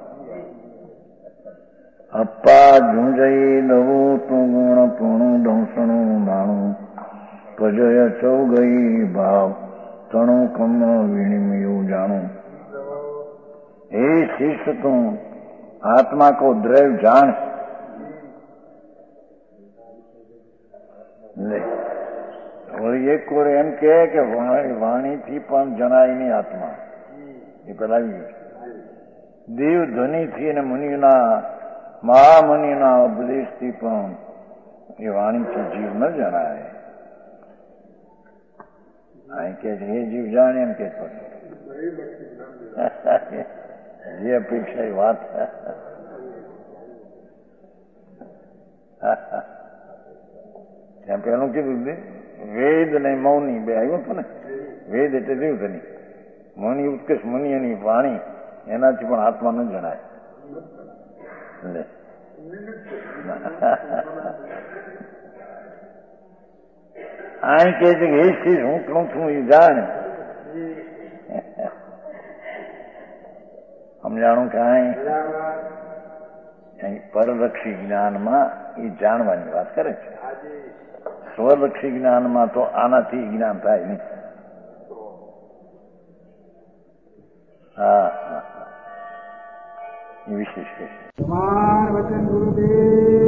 अप्पा झुंझई दवो तो गुण पूणु दंसणु नाणु पजय चौ गई भाव तणु कम विनिमयो जाणु. हे शिष्य तुम आत्मा को द्रव्य जान વળી એક કોર એમ કહે કે વાણીથી પણ જણાય નહીં આત્મા, એ પેલા આવી ગયું. દેવ ધ્વનિથી અને મુનિના મહામુનિના ઉપદેશથી પણ એ વાણીથી જીવ ન જણાય. અહીં કે છે એ જીવ જાણે એમ કે જે અપેક્ષા એ વાત. ત્યાં પેલું કીધું વેદ ને મૌની બે આવ્યું હતું ને. વેદ એટલે દેવ ધ્વનિ, મૌની ઉત્કર્ષ મુનિ એની વાણી, એનાથી પણ આત્મા ન જણાય. અહીં કે છે કે એ ચીજ હું કહું છું એ જાણ. સમજાણું કે અહીં પરલક્ષી જ્ઞાનમાં એ જાણવાની વાત કરે છે. સ્વલક્ષી જ્ઞાનમાં તો આનાથી જ્ઞાન થાય નહીં. હા હા એ વિશેષ છે. વચન ગુરુદેવ